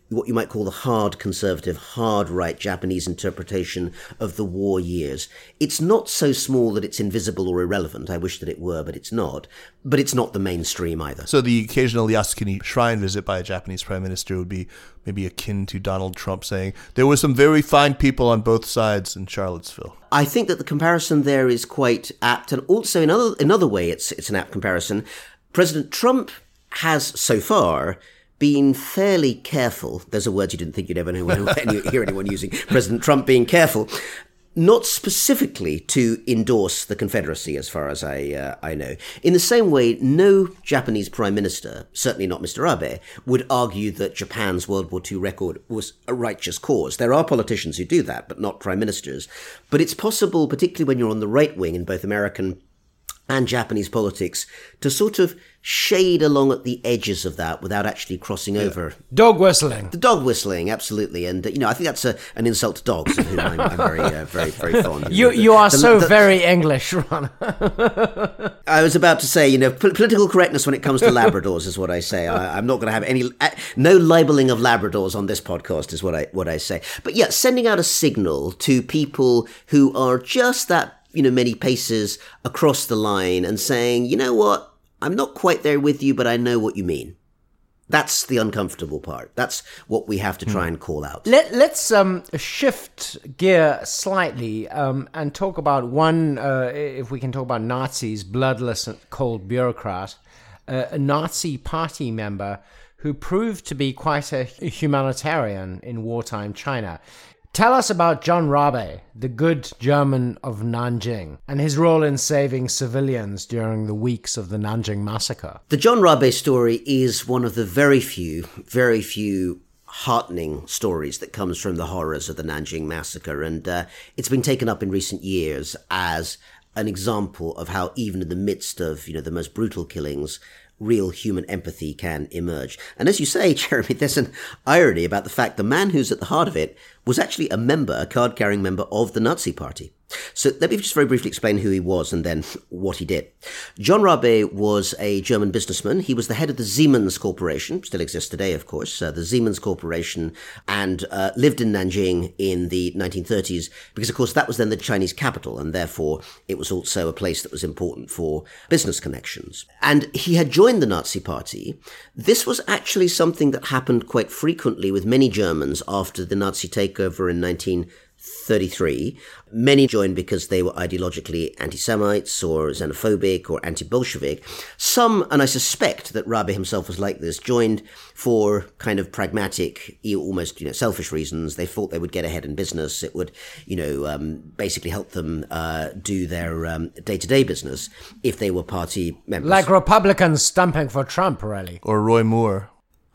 what you might call the hard conservative, hard right Japanese interpretation of the war years. It's not so small that it's invisible or irrelevant. I wish that it were, but it's not. But it's not the mainstream either. So the occasional Yasukuni Shrine visit by a Japanese prime minister would be maybe akin to Donald Trump saying, there were some very fine people on both sides in Charlottesville. I think that the comparison there is quite apt, and also in another way it's an apt comparison. President Trump has so far been fairly careful. Those are words you didn't think you'd ever hear anyone using. President Trump being careful, not specifically to endorse the Confederacy, as far as I know. In the same way, no Japanese prime minister, certainly not Mr. Abe, would argue that Japan's World War II record was a righteous cause. There are politicians who do that, but not prime ministers. But it's possible, particularly when you're on the right wing in both American and Japanese politics, to sort of shade along at the edges of that without actually crossing over. Dog whistling. The dog whistling, absolutely. And, I think that's an insult to dogs, of whom I'm very, very fond. You are very English, Ron. I was about to say, political correctness when it comes to Labradors is what I say. I'm not going to have no libeling of Labradors on this podcast is what I say. But yeah, sending out a signal to people who are just that, many paces across the line and saying, you know what? I'm not quite there with you, but I know what you mean. That's the uncomfortable part. That's what we have to try and call out. Let's shift gear slightly and talk about one, if we can talk about Nazis, bloodless and cold bureaucrat, a Nazi party member who proved to be quite a humanitarian in wartime China. Tell us about John Rabe, the good German of Nanjing, and his role in saving civilians during the weeks of the Nanjing massacre. The John Rabe story is one of the very few heartening stories that comes from the horrors of the Nanjing massacre, and it's been taken up in recent years as an example of how even in the midst of, the most brutal killings, real human empathy can emerge. And as you say, Jeremy, there's an irony about the fact the man who's at the heart of it was actually a card-carrying member of the Nazi Party. So let me just very briefly explain who he was and then what he did. John Rabe was a German businessman. He was the head of the Siemens Corporation, still exists today, of course, the Siemens Corporation, and lived in Nanjing in the 1930s because, of course, that was then the Chinese capital, and therefore it was also a place that was important for business connections. And he had joined the Nazi Party. This was actually something that happened quite frequently with many Germans after the Nazi takeover in 1933. Many joined because they were ideologically anti-Semites or xenophobic or anti-Bolshevik. Some, and I suspect that Rabe himself was like this, joined for kind of pragmatic, almost selfish reasons. They thought they would get ahead in business. It would, basically help them do their day-to-day business if they were party members. Like Republicans stumping for Trump, really. Or Roy Moore.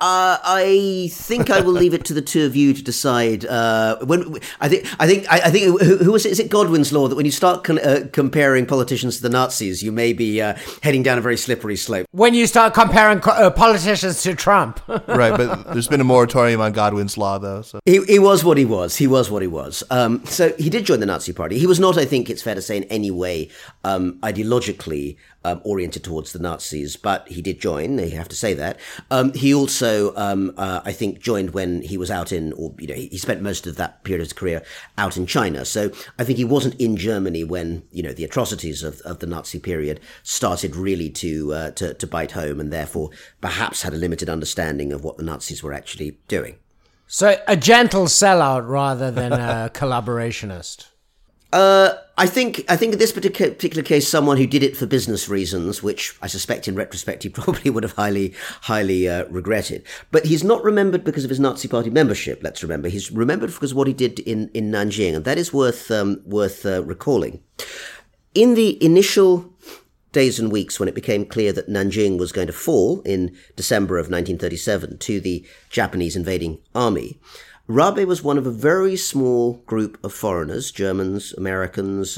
I think I will leave it to the two of you to decide. When I think who was it? Is it Godwin's law that when you start comparing politicians to the Nazis, you may be heading down a very slippery slope? When you start comparing politicians to Trump, right? But there's been a moratorium on Godwin's law, though. So. He was what he was. He was what he was. So he did join the Nazi Party. He was not, I think it's fair to say, in any way ideologically oriented towards the Nazis, but he did join. You have to say that. He also, I think, joined when he was out in, or he spent most of that period of his career out in China. So I think he wasn't in Germany when the atrocities of the Nazi period started really to bite home, and therefore perhaps had a limited understanding of what the Nazis were actually doing. So a gentle sellout rather than a collaborationist. I think in this particular case, someone who did it for business reasons, which I suspect in retrospect he probably would have highly regretted. But he's not remembered because of his Nazi Party membership. Let's remember, he's remembered because of what he did in Nanjing, and that is worth recalling. In the initial days and weeks when it became clear that Nanjing was going to fall in December of 1937 to the Japanese invading army, Rabe was one of a very small group of foreigners, Germans, Americans,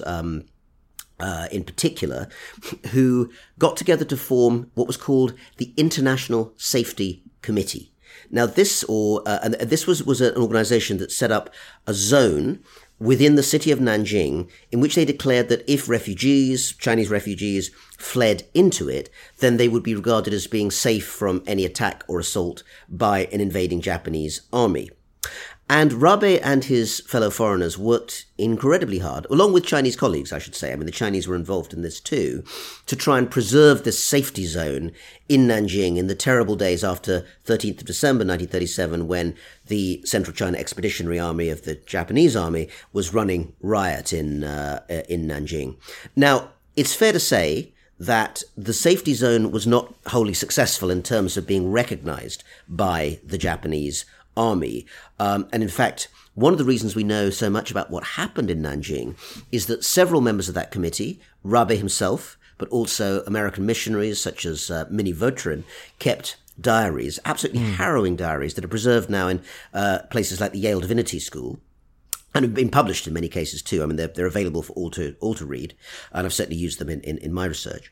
in particular, who got together to form what was called the International Safety Committee. Now, this was an organization that set up a zone within the city of Nanjing, in which they declared that if Chinese refugees, fled into it, then they would be regarded as being safe from any attack or assault by an invading Japanese army. And Rabe and his fellow foreigners worked incredibly hard, along with Chinese colleagues, I should say. I mean, the Chinese were involved in this too, to try and preserve this safety zone in Nanjing in the terrible days after 13th of December 1937, when the Central China Expeditionary Army of the Japanese Army was running riot in Nanjing. Now, it's fair to say that the safety zone was not wholly successful in terms of being recognized by the Japanese army. And in fact, one of the reasons we know so much about what happened in Nanjing is that several members of that committee, Rabe himself, but also American missionaries such as Minnie Vautrin, kept diaries, absolutely harrowing diaries that are preserved now in places like the Yale Divinity School, and have been published in many cases too. I mean, they're available for all to read, and I've certainly used them in my research.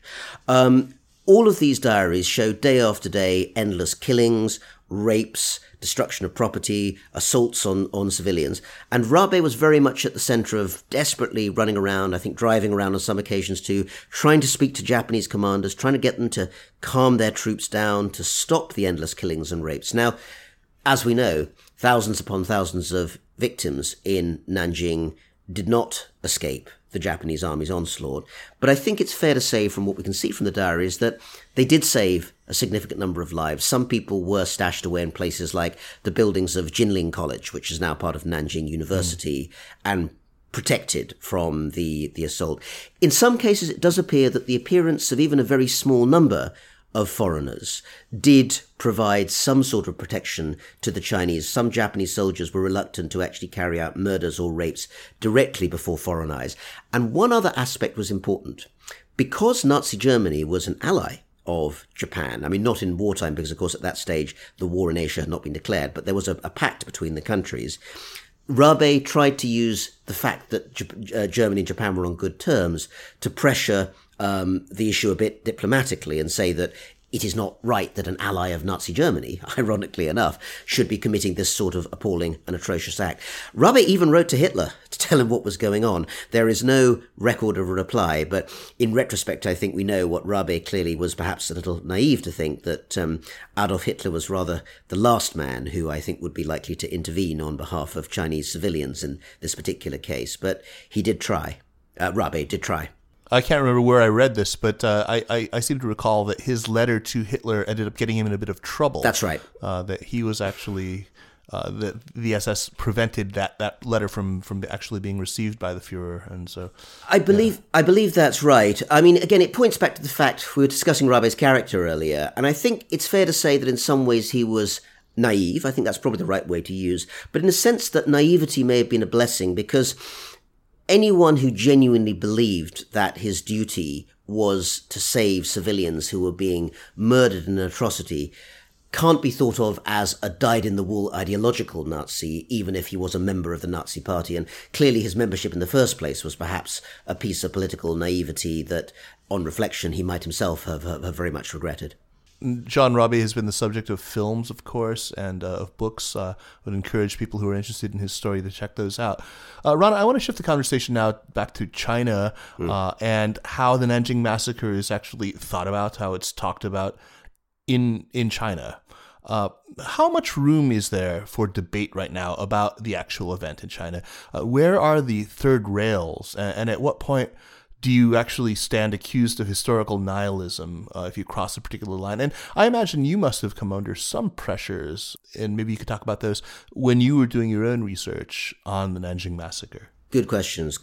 All of these diaries show day after day endless killings, rapes, destruction of property, assaults on civilians. And Rabe was very much at the center of desperately running around, I think driving around on some occasions too, trying to speak to Japanese commanders, trying to get them to calm their troops down, to stop the endless killings and rapes. Now, as we know, thousands upon thousands of victims in Nanjing did not escape the Japanese army's onslaught. But I think it's fair to say, from what we can see from the diaries, that they did save a significant number of lives. Some people were stashed away in places like the buildings of Jinling College, which is now part of Nanjing University, and protected from the assault. In some cases, it does appear that the appearance of even a very small number of foreigners did provide some sort of protection to the Chinese. Some Japanese soldiers were reluctant to actually carry out murders or rapes directly before foreign eyes. And one other aspect was important. Because Nazi Germany was an ally of Japan, I mean, not in wartime, because of course at that stage the war in Asia had not been declared, but there was a pact between the countries. Rabe tried to use the fact that Germany and Japan were on good terms to pressure the issue a bit diplomatically and say that it is not right that an ally of Nazi Germany, ironically enough, should be committing this sort of appalling and atrocious act. Rabe even wrote to Hitler to tell him what was going on. There is no record of a reply, but in retrospect, I think we know what Rabe clearly was perhaps a little naive to think that Adolf Hitler was rather the last man who I think would be likely to intervene on behalf of Chinese civilians in this particular case. But he did try. Rabe did try. I can't remember where I read this, but I seem to recall that his letter to Hitler ended up getting him in a bit of trouble. That's right. That he was actually, that the SS prevented that letter from actually being received by the Fuhrer, and so I believe that's right. I mean, again, it points back to the fact we were discussing Rabe's character earlier, and I think it's fair to say that in some ways he was naive. I think that's probably the right way to use, but in a sense that naivety may have been a blessing, because anyone who genuinely believed that his duty was to save civilians who were being murdered in an atrocity can't be thought of as a dyed-in-the-wool ideological Nazi, even if he was a member of the Nazi Party. And clearly his membership in the first place was perhaps a piece of political naivety that, on reflection, he might himself have very much regretted. John Rabe has been the subject of films, of course, and of books. Would encourage people who are interested in his story to check those out. Rana, I want to shift the conversation now back to China and how the Nanjing Massacre is actually thought about, how it's talked about in China. How much room is there for debate right now about the actual event in China? Where are the third rails, and at what point do you actually stand accused of historical nihilism if you cross a particular line? And I imagine you must have come under some pressures, and maybe you could talk about those, when you were doing your own research on the Nanjing Massacre. Good questions.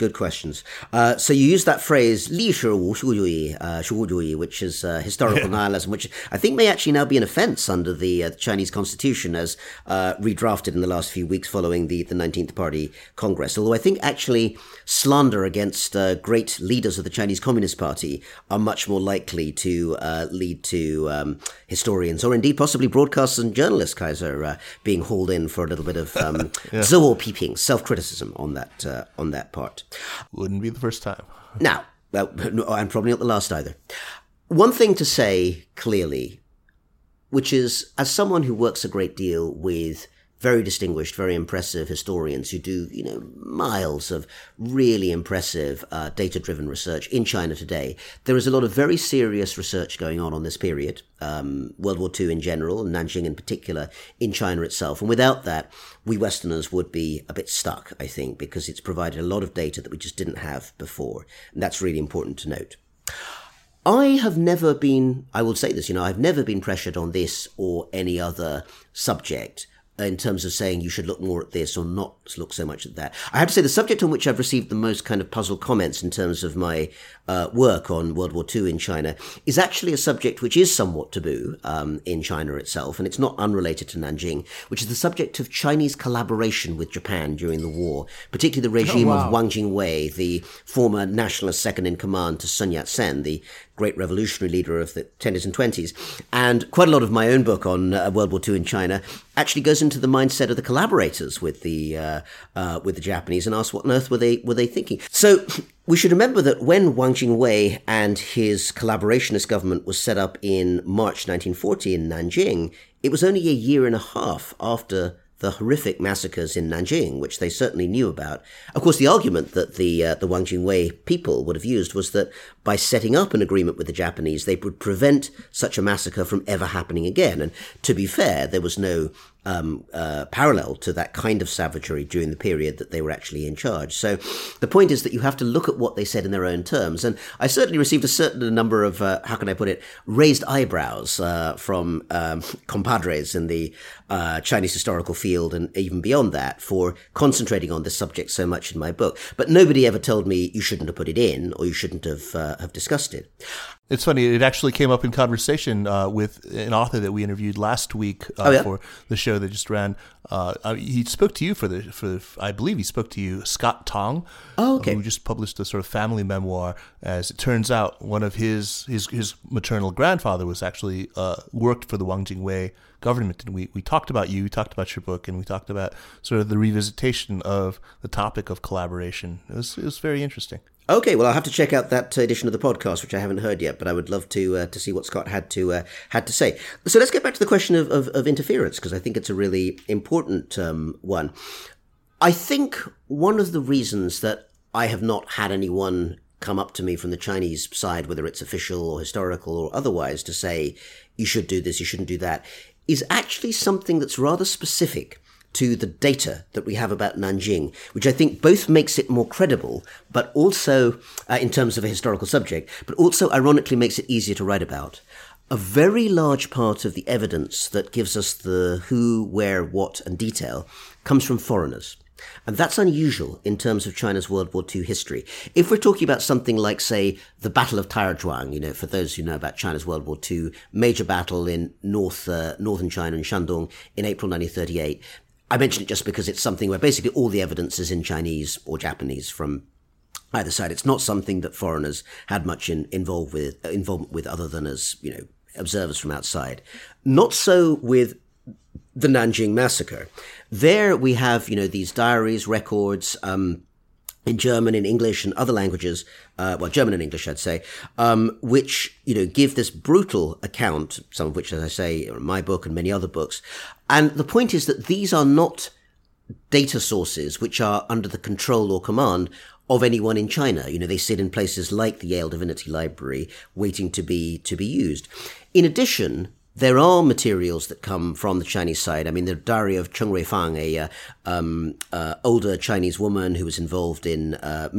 So you use that phrase, 历史无主义, 虚无主义, which is historical nihilism, which I think may actually now be an offense under the Chinese constitution as redrafted in the last few weeks following the 19th Party Congress. Although I think actually slander against great leaders of the Chinese Communist Party are much more likely to lead to historians, or indeed possibly broadcasters and journalists, Kaiser, being hauled in for a little bit of 自我批评, self-criticism on that part. Wouldn't be the first time. Now, and probably not the last either. One thing to say clearly, which is, as someone who works a great deal with very distinguished, very impressive historians who do, miles of really impressive data-driven research in China today. There is a lot of very serious research going on this period, World War II in general, and Nanjing in particular, in China itself. And without that, we Westerners would be a bit stuck, I think, because it's provided a lot of data that we just didn't have before. And that's really important to note. I have never been, I will say this, I've never been pressured on this or any other subject in terms of saying you should look more at this or not look so much at that. I have to say the subject on which I've received the most kind of puzzled comments in terms of my work on World War II in China is actually a subject which is somewhat taboo in China itself, and it's not unrelated to Nanjing, which is the subject of Chinese collaboration with Japan during the war, particularly the regime of Wang Jingwei, the former nationalist second-in-command to Sun Yat-sen, the great revolutionary leader of the 10s and 20s. And quite a lot of my own book on World War II in China actually goes into the mindset of the collaborators with the Japanese and asks what on earth were they thinking. So we should remember that when Wang Jingwei and his collaborationist government was set up in March 1940 in Nanjing, it was only a year and a half after the horrific massacres in Nanjing, which they certainly knew about. Of course, the argument that the Wang Jingwei people would have used was that by setting up an agreement with the Japanese, they would prevent such a massacre from ever happening again. And to be fair, there was no parallel to that kind of savagery during the period that they were actually in charge. So the point is that you have to look at what they said in their own terms. And I certainly received a certain number of, raised eyebrows from compadres in the Chinese historical field and even beyond that for concentrating on this subject so much in my book. But nobody ever told me you shouldn't have put it in or you shouldn't have discussed it. It's funny, it actually came up in conversation with an author that we interviewed last week for the show that just ran. He spoke to you I believe he spoke to you, Scott Tong, who just published a sort of family memoir. As it turns out, one of his maternal grandfather was actually worked for the Wang Jingwei government. And we talked about you, we talked about your book, and we talked about sort of the revisitation of the topic of collaboration. It was very interesting. Okay, well, I'll have to check out that edition of the podcast, which I haven't heard yet, but I would love to see what Scott had to say. So let's get back to the question of interference, because I think it's a really important one. I think one of the reasons that I have not had anyone come up to me from the Chinese side, whether it's official or historical or otherwise, to say, you should do this, you shouldn't do that, is actually something that's rather specific to the data that we have about Nanjing, which I think both makes it more credible, but also in terms of a historical subject, but also ironically makes it easier to write about. A very large part of the evidence that gives us the who, where, what, and detail comes from foreigners. And that's unusual in terms of China's World War II history. If we're talking about something like, say, the Battle of Taizhuang, for those who know about China's World War II, major battle in northern China in Shandong in April 1938, I mention it just because it's something where basically all the evidence is in Chinese or Japanese from either side. It's not something that foreigners had much involvement with other than as, observers from outside. Not so with the Nanjing massacre. There we have, these diaries, records, in German, in English, and other languages, German and English, I'd say, which, give this brutal account, some of which, as I say, are in my book and many other books. And the point is that these are not data sources which are under the control or command of anyone in China. They sit in places like the Yale Divinity Library waiting to be used. In addition, there are materials that come from the Chinese side. I mean, the diary of Cheng Ruifang, a older Chinese woman who was involved in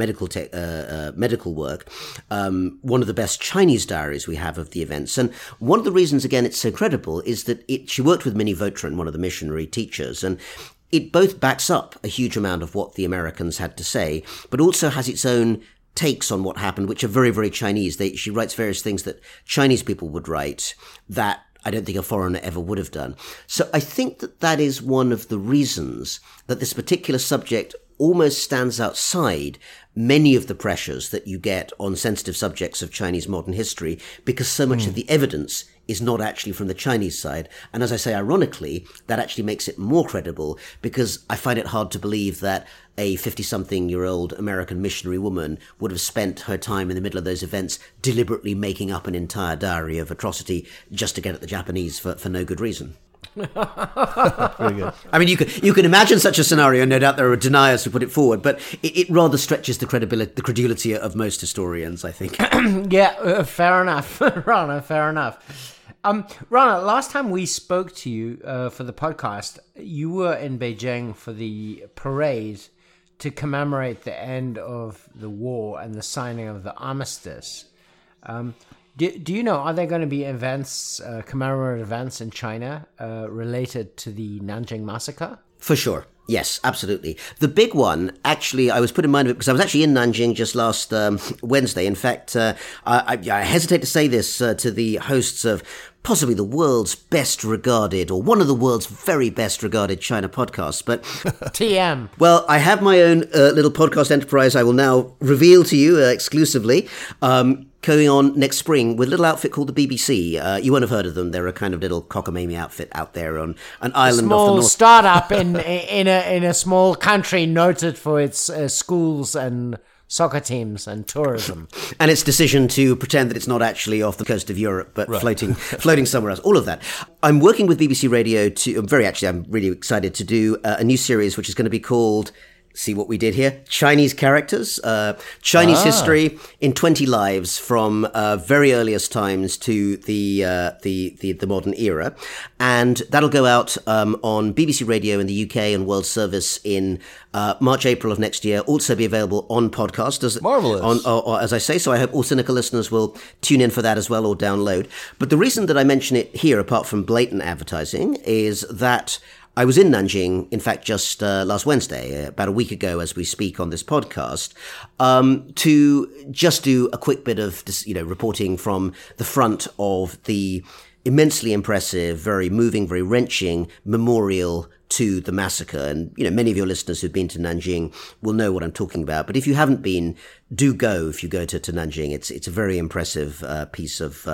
medical work, one of the best Chinese diaries we have of the events. And one of the reasons, again, it's so credible is that she worked with Minnie Vautrin, one of the missionary teachers, and it both backs up a huge amount of what the Americans had to say, but also has its own takes on what happened, which are very, very Chinese. She writes various things that Chinese people would write that I don't think a foreigner ever would have done. So I think that is one of the reasons that this particular subject almost stands outside many of the pressures that you get on sensitive subjects of Chinese modern history, because so much of the evidence is not actually from the Chinese side. And as I say, ironically, that actually makes it more credible, because I find it hard to believe that a 50-something-year-old American missionary woman would have spent her time in the middle of those events deliberately making up an entire diary of atrocity just to get at the Japanese for no good reason. Very good. I mean, you can imagine such a scenario. No doubt there are deniers who put it forward, but it rather stretches the credulity of most historians, I think. Fair enough, Rana. Fair enough. Rana, last time we spoke to you for the podcast, you were in Beijing for the parade to commemorate the end of the war and the signing of the armistice. Do you know, are there going to be events, commemorative events in China related to the Nanjing massacre? For sure. Yes, absolutely. The big one, actually, I was put in mind of it because I was actually in Nanjing just last Wednesday. In fact, I hesitate to say this to the hosts of possibly the world's best regarded, or one of the world's very best regarded China podcasts, but TM. Well, I have my own little podcast enterprise I will now reveal to you exclusively, going on next spring with a little outfit called the BBC. You won't have heard of them. They're a kind of little cockamamie outfit out there on an island off the small north. Startup in a small country noted for its schools and soccer teams and tourism. And its decision to pretend that it's not actually off the coast of Europe, but floating somewhere else. All of that. I'm working with BBC Radio I'm really excited to do a new series which is going to be called, see what we did here, Chinese Characters, Chinese history in 20 lives from very earliest times to the modern era. And that'll go out on BBC Radio in the UK and World Service in March, April of next year. Also be available on podcast. Marvelous. As I say, so I hope all cynical listeners will tune in for that as well or download. But the reason that I mention it here, apart from blatant advertising, is that I was in Nanjing, in fact, just last Wednesday, about a week ago as we speak on this podcast, to just do a quick bit of reporting from the front of the immensely impressive, very moving, very wrenching memorial to the massacre. And, many of your listeners who've been to Nanjing will know what I'm talking about. But if you haven't been, do go if you go to Nanjing. It's a very impressive piece of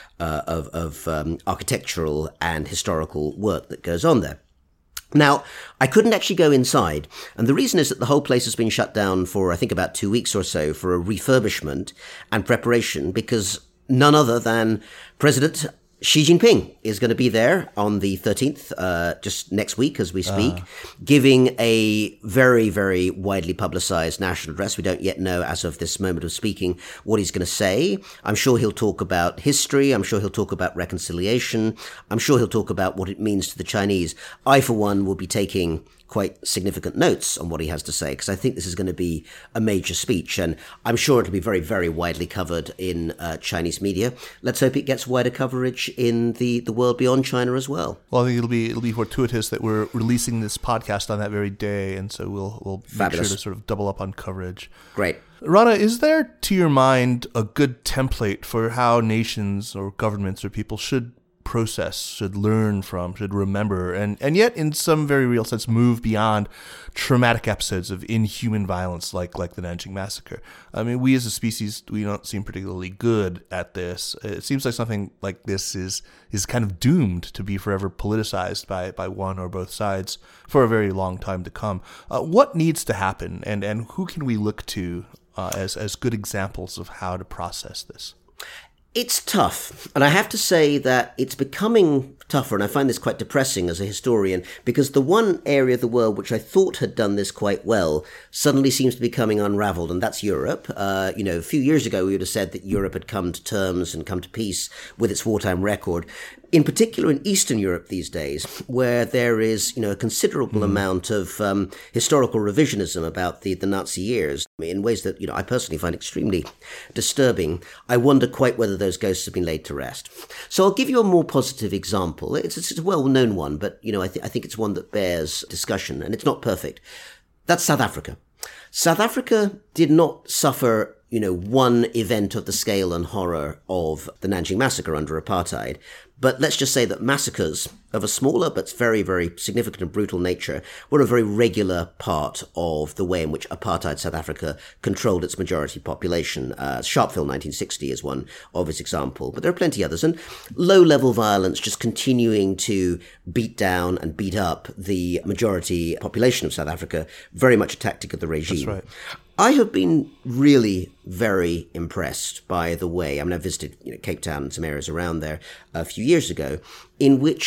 architectural and historical work that goes on there. Now, I couldn't actually go inside, and the reason is that the whole place has been shut down for, I think, about 2 weeks or so for a refurbishment and preparation, because none other than President Xi Jinping is going to be there on the 13th, just next week as we speak, giving a very, very widely publicized national address. We don't yet know, as of this moment of speaking, what he's going to say. I'm sure he'll talk about history. I'm sure he'll talk about reconciliation. I'm sure he'll talk about what it means to the Chinese. I, for one, will be taking quite significant notes on what he has to say, because I think this is going to be a major speech, and I'm sure it'll be very, very widely covered in Chinese media. Let's hope it gets wider coverage in the world beyond China as well. Well, I think it'll be fortuitous that we're releasing this podcast on that very day, and so we'll make sure to sort of double up on coverage. Great. Rana, is there, to your mind, a good template for how nations or governments or people should process, should learn from, should remember, and yet in some very real sense move beyond traumatic episodes of inhuman violence like the Nanjing massacre? I mean, we as a species, we don't seem particularly good at this. It seems like something like this is kind of doomed to be forever politicized by one or both sides for a very long time to come. What needs to happen, and who can we look to as good examples of how to process this? It's tough, and I have to say that it's becoming tougher, and I find this quite depressing as a historian, because the one area of the world which I thought had done this quite well suddenly seems to be becoming unraveled, and that's Europe. A few years ago we would have said that Europe had come to terms and come to peace with its wartime record. In particular in Eastern Europe these days, where there is, a considerable amount of historical revisionism about the Nazi years, in ways that, I personally find extremely disturbing. I wonder quite whether those ghosts have been laid to rest. So I'll give you a more positive example. It's a well-known one, but, I think it's one that bears discussion, and it's not perfect. That's South Africa. South Africa did not suffer, one event of the scale and horror of the Nanjing massacre under apartheid. But let's just say that massacres of a smaller but very, very significant and brutal nature were a very regular part of the way in which apartheid South Africa controlled its majority population. Sharpeville 1960 is one obvious example, but there are plenty others. And low-level violence just continuing to beat down and beat up the majority population of South Africa, very much a tactic of the regime. That's right. I have been really very impressed by the way, I visited Cape Town and some areas around there a few years ago, in which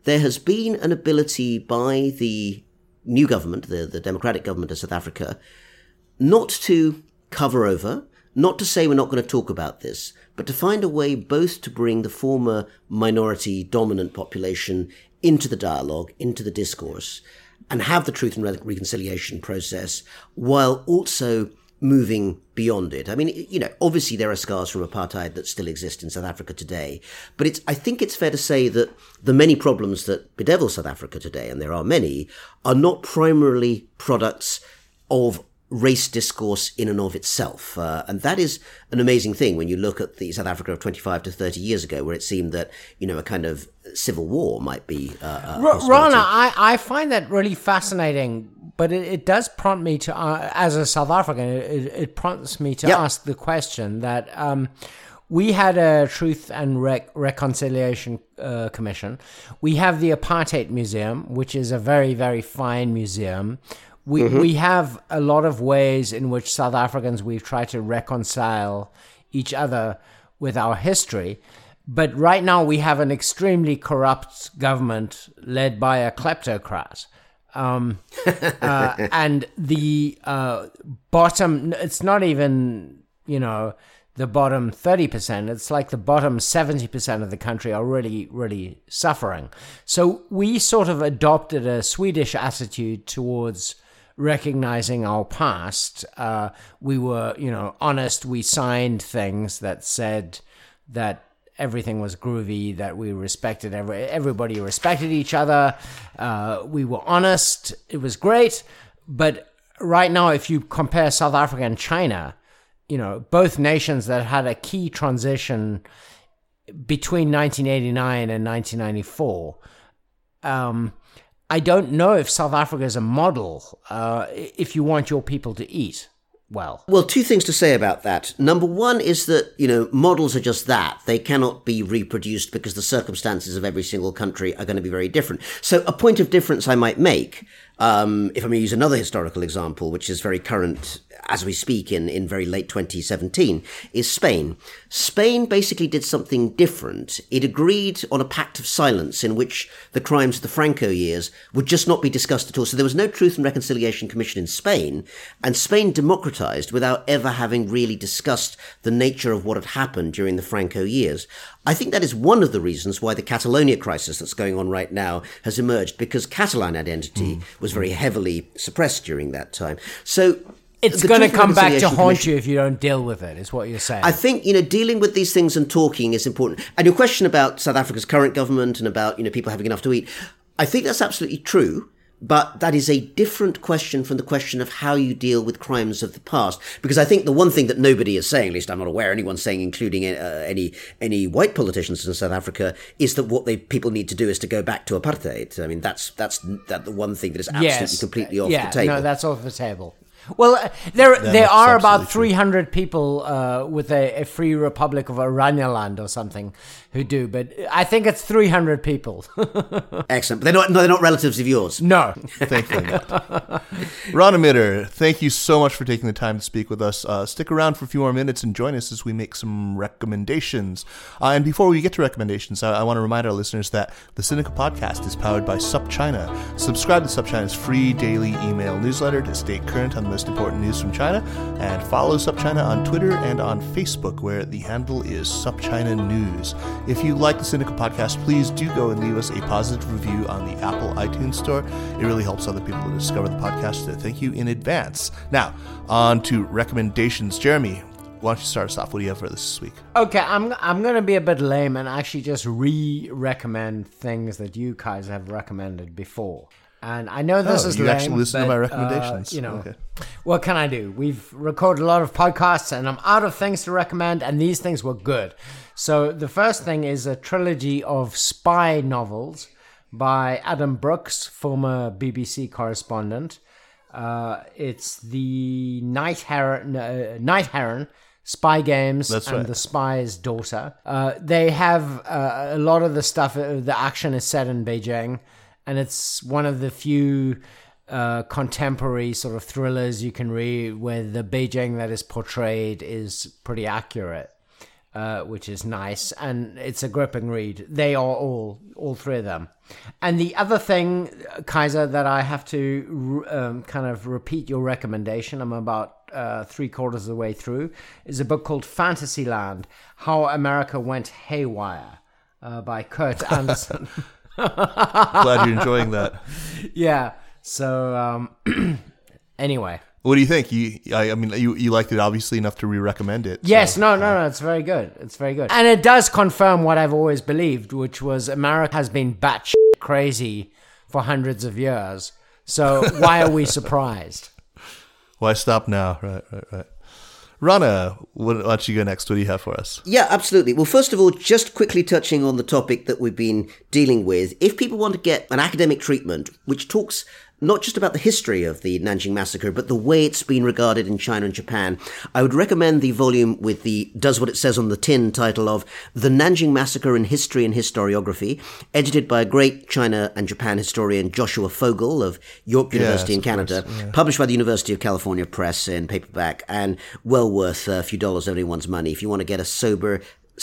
there has been an ability by the new government, the democratic government of South Africa, not to cover over, not to say we're not going to talk about this, but to find a way both to bring the former minority dominant population into the dialogue, into the discourse, and have the truth and reconciliation process while also moving beyond it. I mean, obviously there are scars from apartheid that still exist in South Africa today, but I think it's fair to say that the many problems that bedevil South Africa today, and there are many, are not primarily products of race discourse in and of itself. And that is an amazing thing when you look at the South Africa of 25 to 30 years ago, where it seemed that, a kind of civil war might be Rana, I find that really fascinating, but it does prompt me to, as a South African, it prompts me to ask the question that we had a Truth and Reconciliation Commission. We have the Apartheid Museum, which is a very, very fine museum. We have a lot of ways in which South Africans, we've tried to reconcile each other with our history. But right now we have an extremely corrupt government led by a kleptocrat. And the bottom, it's not even, the bottom 30%, it's like the bottom 70% of the country are really, really suffering. So we sort of adopted a Swedish attitude towards recognizing our past. We were, honest. We signed things that said that everything was groovy, that we respected everybody respected each other. We were honest. It was great. But right now, if you compare South Africa and China, both nations that had a key transition between 1989 and 1994, I don't know if South Africa is a model if you want your people to eat well. Well, two things to say about that. Number one is that, models are just that. They cannot be reproduced because the circumstances of every single country are going to be very different. So a point of difference I might make, if I'm going to use another historical example, which is very current as we speak in very late 2017, is Spain. Spain basically did something different. It agreed on a pact of silence in which the crimes of the Franco years would just not be discussed at all. So there was no Truth and Reconciliation Commission in Spain, and Spain democratized without ever having really discussed the nature of what had happened during the Franco years. I think that is one of the reasons why the Catalonia crisis that's going on right now has emerged, because Catalan identity was very heavily suppressed during that time. So it's going to come back to haunt you if you don't deal with it, is what you're saying. I think, dealing with these things and talking is important. And your question about South Africa's current government and about, people having enough to eat, I think that's absolutely true. But that is a different question from the question of how you deal with crimes of the past. Because I think the one thing that nobody is saying, at least I'm not aware anyone saying, including any white politicians in South Africa, is that what people need to do is to go back to apartheid. I mean, that's the one thing that is absolutely completely off the table. No, that's off the table. Well, there are about 300 people with a Free Republic of Oranialand or something who do, but I think it's 300 people. Excellent. But they're not relatives of yours. No. Thankfully not. Rana Mitter, thank you so much for taking the time to speak with us. Stick around for a few more minutes and join us as we make some recommendations. And before we get to recommendations, I want to remind our listeners that the Sinica podcast is powered by SupChina. Subscribe to SupChina's free daily email newsletter to stay current on the most important news from China, and follow SupChina on Twitter and on Facebook, where the handle is SupChina News. If you like the Sinica podcast, please do go and leave us a positive review on the Apple iTunes Store. It really helps other people to discover the podcast. Thank you in advance. Now, on to recommendations. Jeremy, why don't you start us off? What do you have for this week? Okay, I'm going to be a bit lame and actually just recommend things that you guys have recommended before. And I know this is lame, actually listen to my recommendations. Okay. What can I do? We've recorded a lot of podcasts and I'm out of things to recommend, and these things were good. So the first thing is a trilogy of spy novels by Adam Brooks, former BBC correspondent. It's the Night Heron, Spy Games, and The Spy's Daughter. They have a lot of the stuff, the action is set in Beijing, and it's one of the few contemporary sort of thrillers you can read where the Beijing that is portrayed is pretty accurate. which is nice, and it's a gripping read. They are all three of them. And the other thing, Kaiser, that I have to kind of repeat your recommendation, I'm about 3/4 of the way through, is a book called Fantasyland, How America Went Haywire, by Kurt Anderson. Glad you're enjoying that. Yeah. So anyway. What do you think? You liked it obviously enough to re-recommend it. Yes, so. No, it's very good. It's very good. And it does confirm what I've always believed, which was America has been batshit crazy for hundreds of years. So why are we surprised? Why stop now? Right. Rana, why don't you go next? What do you have for us? Yeah, absolutely. Well, first of all, just quickly touching on the topic that we've been dealing with, if people want to get an academic treatment which talks not just about the history of the Nanjing Massacre, but the way it's been regarded in China and Japan, I would recommend the volume with the does what it says on the tin title of The Nanjing Massacre in History and Historiography, edited by a great China and Japan historian, Joshua Fogel of York University in Canada, published by the University of California Press in paperback, and well worth a few dollars of anyone's money if you want to get a sober,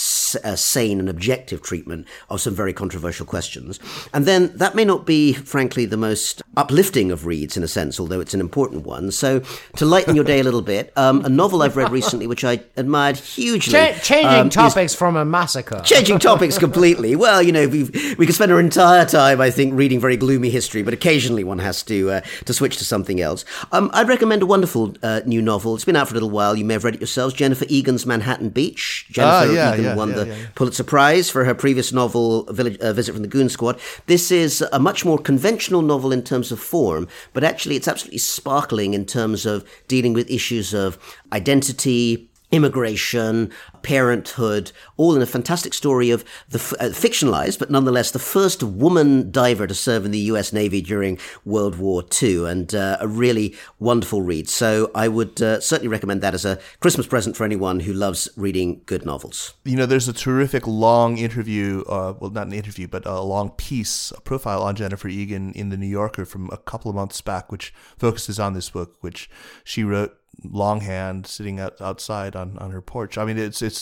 sane and objective treatment of some very controversial questions. And then that may not be, frankly, the most uplifting of reads in a sense, although it's an important one. So to lighten your day a little bit, a novel I've read recently, which I admired hugely. Changing topics from a massacre. Changing topics completely. Well, we could spend our entire time, I think, reading very gloomy history, but occasionally one has to switch to something else. I'd recommend a wonderful new novel. It's been out for a little while. You may have read it yourselves. Jennifer Egan's Manhattan Beach. Jennifer Egan won the Pulitzer Prize for her previous novel, Visit from the Goon Squad. This is a much more conventional novel in terms of form, but actually it's absolutely sparkling in terms of dealing with issues of identity, immigration, parenthood, all in a fantastic story of the fictionalized, but nonetheless the first woman diver to serve in the US Navy during World War II, and a really wonderful read. So I would certainly recommend that as a Christmas present for anyone who loves reading good novels. There's a terrific long interview, well, not an interview, but a long piece, a profile on Jennifer Egan in The New Yorker from a couple of months back, which focuses on this book, which she wrote longhand, sitting outside on her porch. I mean,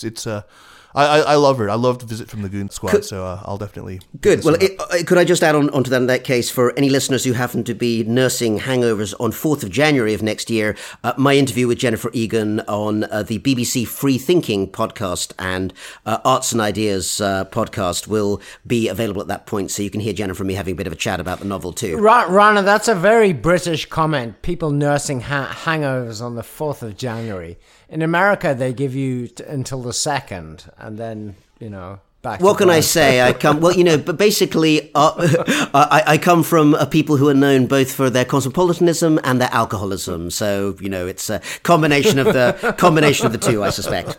I love her. I loved Visit from the Goon Squad, so I'll definitely... Good. Well, could I just add on to that in that case, for any listeners who happen to be nursing hangovers on 4th of January of next year, my interview with Jennifer Egan on the BBC Free Thinking podcast and Arts and Ideas podcast will be available at that point, so you can hear Jennifer and me having a bit of a chat about the novel too. Rana, that's a very British comment. People nursing hangovers on the 4th of January. In America, they give you until the 2nd, and then, back to what can I say? I come, but basically, I come from a people who are known both for their cosmopolitanism and their alcoholism. So, it's a combination of the two, I suspect.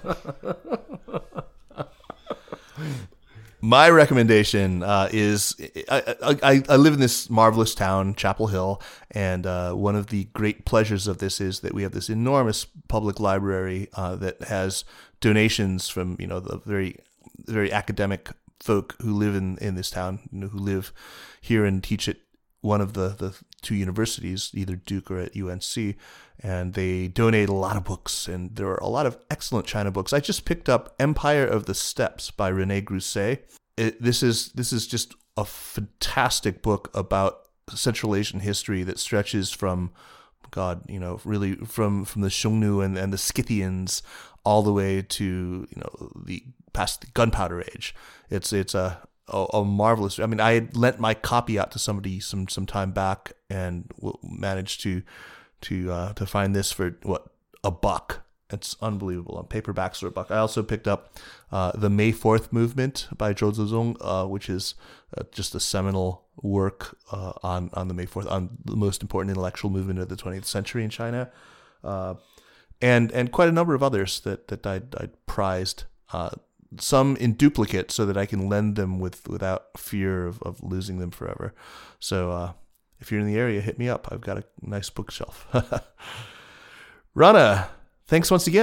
My recommendation is I live in this marvelous town, Chapel Hill, and one of the great pleasures of this is that we have this enormous public library that has donations from the very very academic folk who live in this town, who live here and teach at one of the two universities, either Duke or at UNC, and they donate a lot of books, and there are a lot of excellent China books. I just picked up Empire of the Steppes by René Grousset. This is just a fantastic book about Central Asian history that stretches from, really from the Xiongnu and the Scythians all the way to past the Gunpowder Age. It's a marvelous. I mean, I had lent my copy out to somebody some time back and managed to find this for $1. It's unbelievable. On paperbacks are $1. I also picked up the May 4th Movement by Zhou Zezong, which is just a seminal work on the May 4th, on the most important intellectual movement of the 20th century in China, and quite a number of others that I'd prized. Some in duplicate so that I can lend them without fear of losing them forever. So if you're in the area, hit me up. I've got a nice bookshelf. Rana, thanks once again.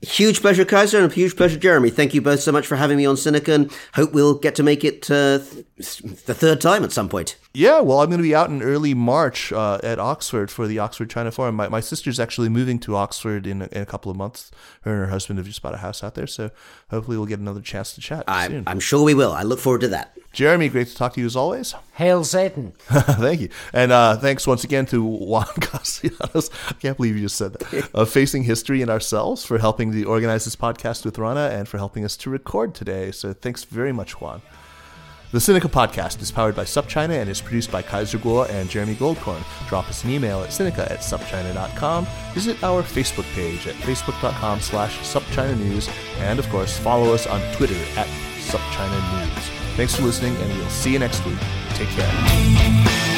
Huge pleasure, Kaiser, and a huge pleasure, Jeremy. Thank you both so much for having me on Sinica, and hope we'll get to make it the third time at some point. Yeah, well, I'm going to be out in early March at Oxford for the Oxford China Forum. My sister's actually moving to Oxford in a couple of months. Her and her husband have just bought a house out there, so hopefully we'll get another chance to chat soon. I'm sure we will. I look forward to that. Jeremy, great to talk to you as always. Hail Satan. Thank you. And thanks once again to Juan Castellanos, I can't believe you just said that, of Facing History and Ourselves for helping to organize this podcast with Rana and for helping us to record today. So thanks very much, Juan. The Sinica Podcast is powered by SupChina and is produced by Kaiser Kuo and Jeremy Goldkorn. Drop us an email at sinica@supchina.com. Visit our Facebook page at facebook.com/SupChinaNews. And, of course, follow us on Twitter at SupChinaNews. Thanks for listening, and we'll see you next week. Take care.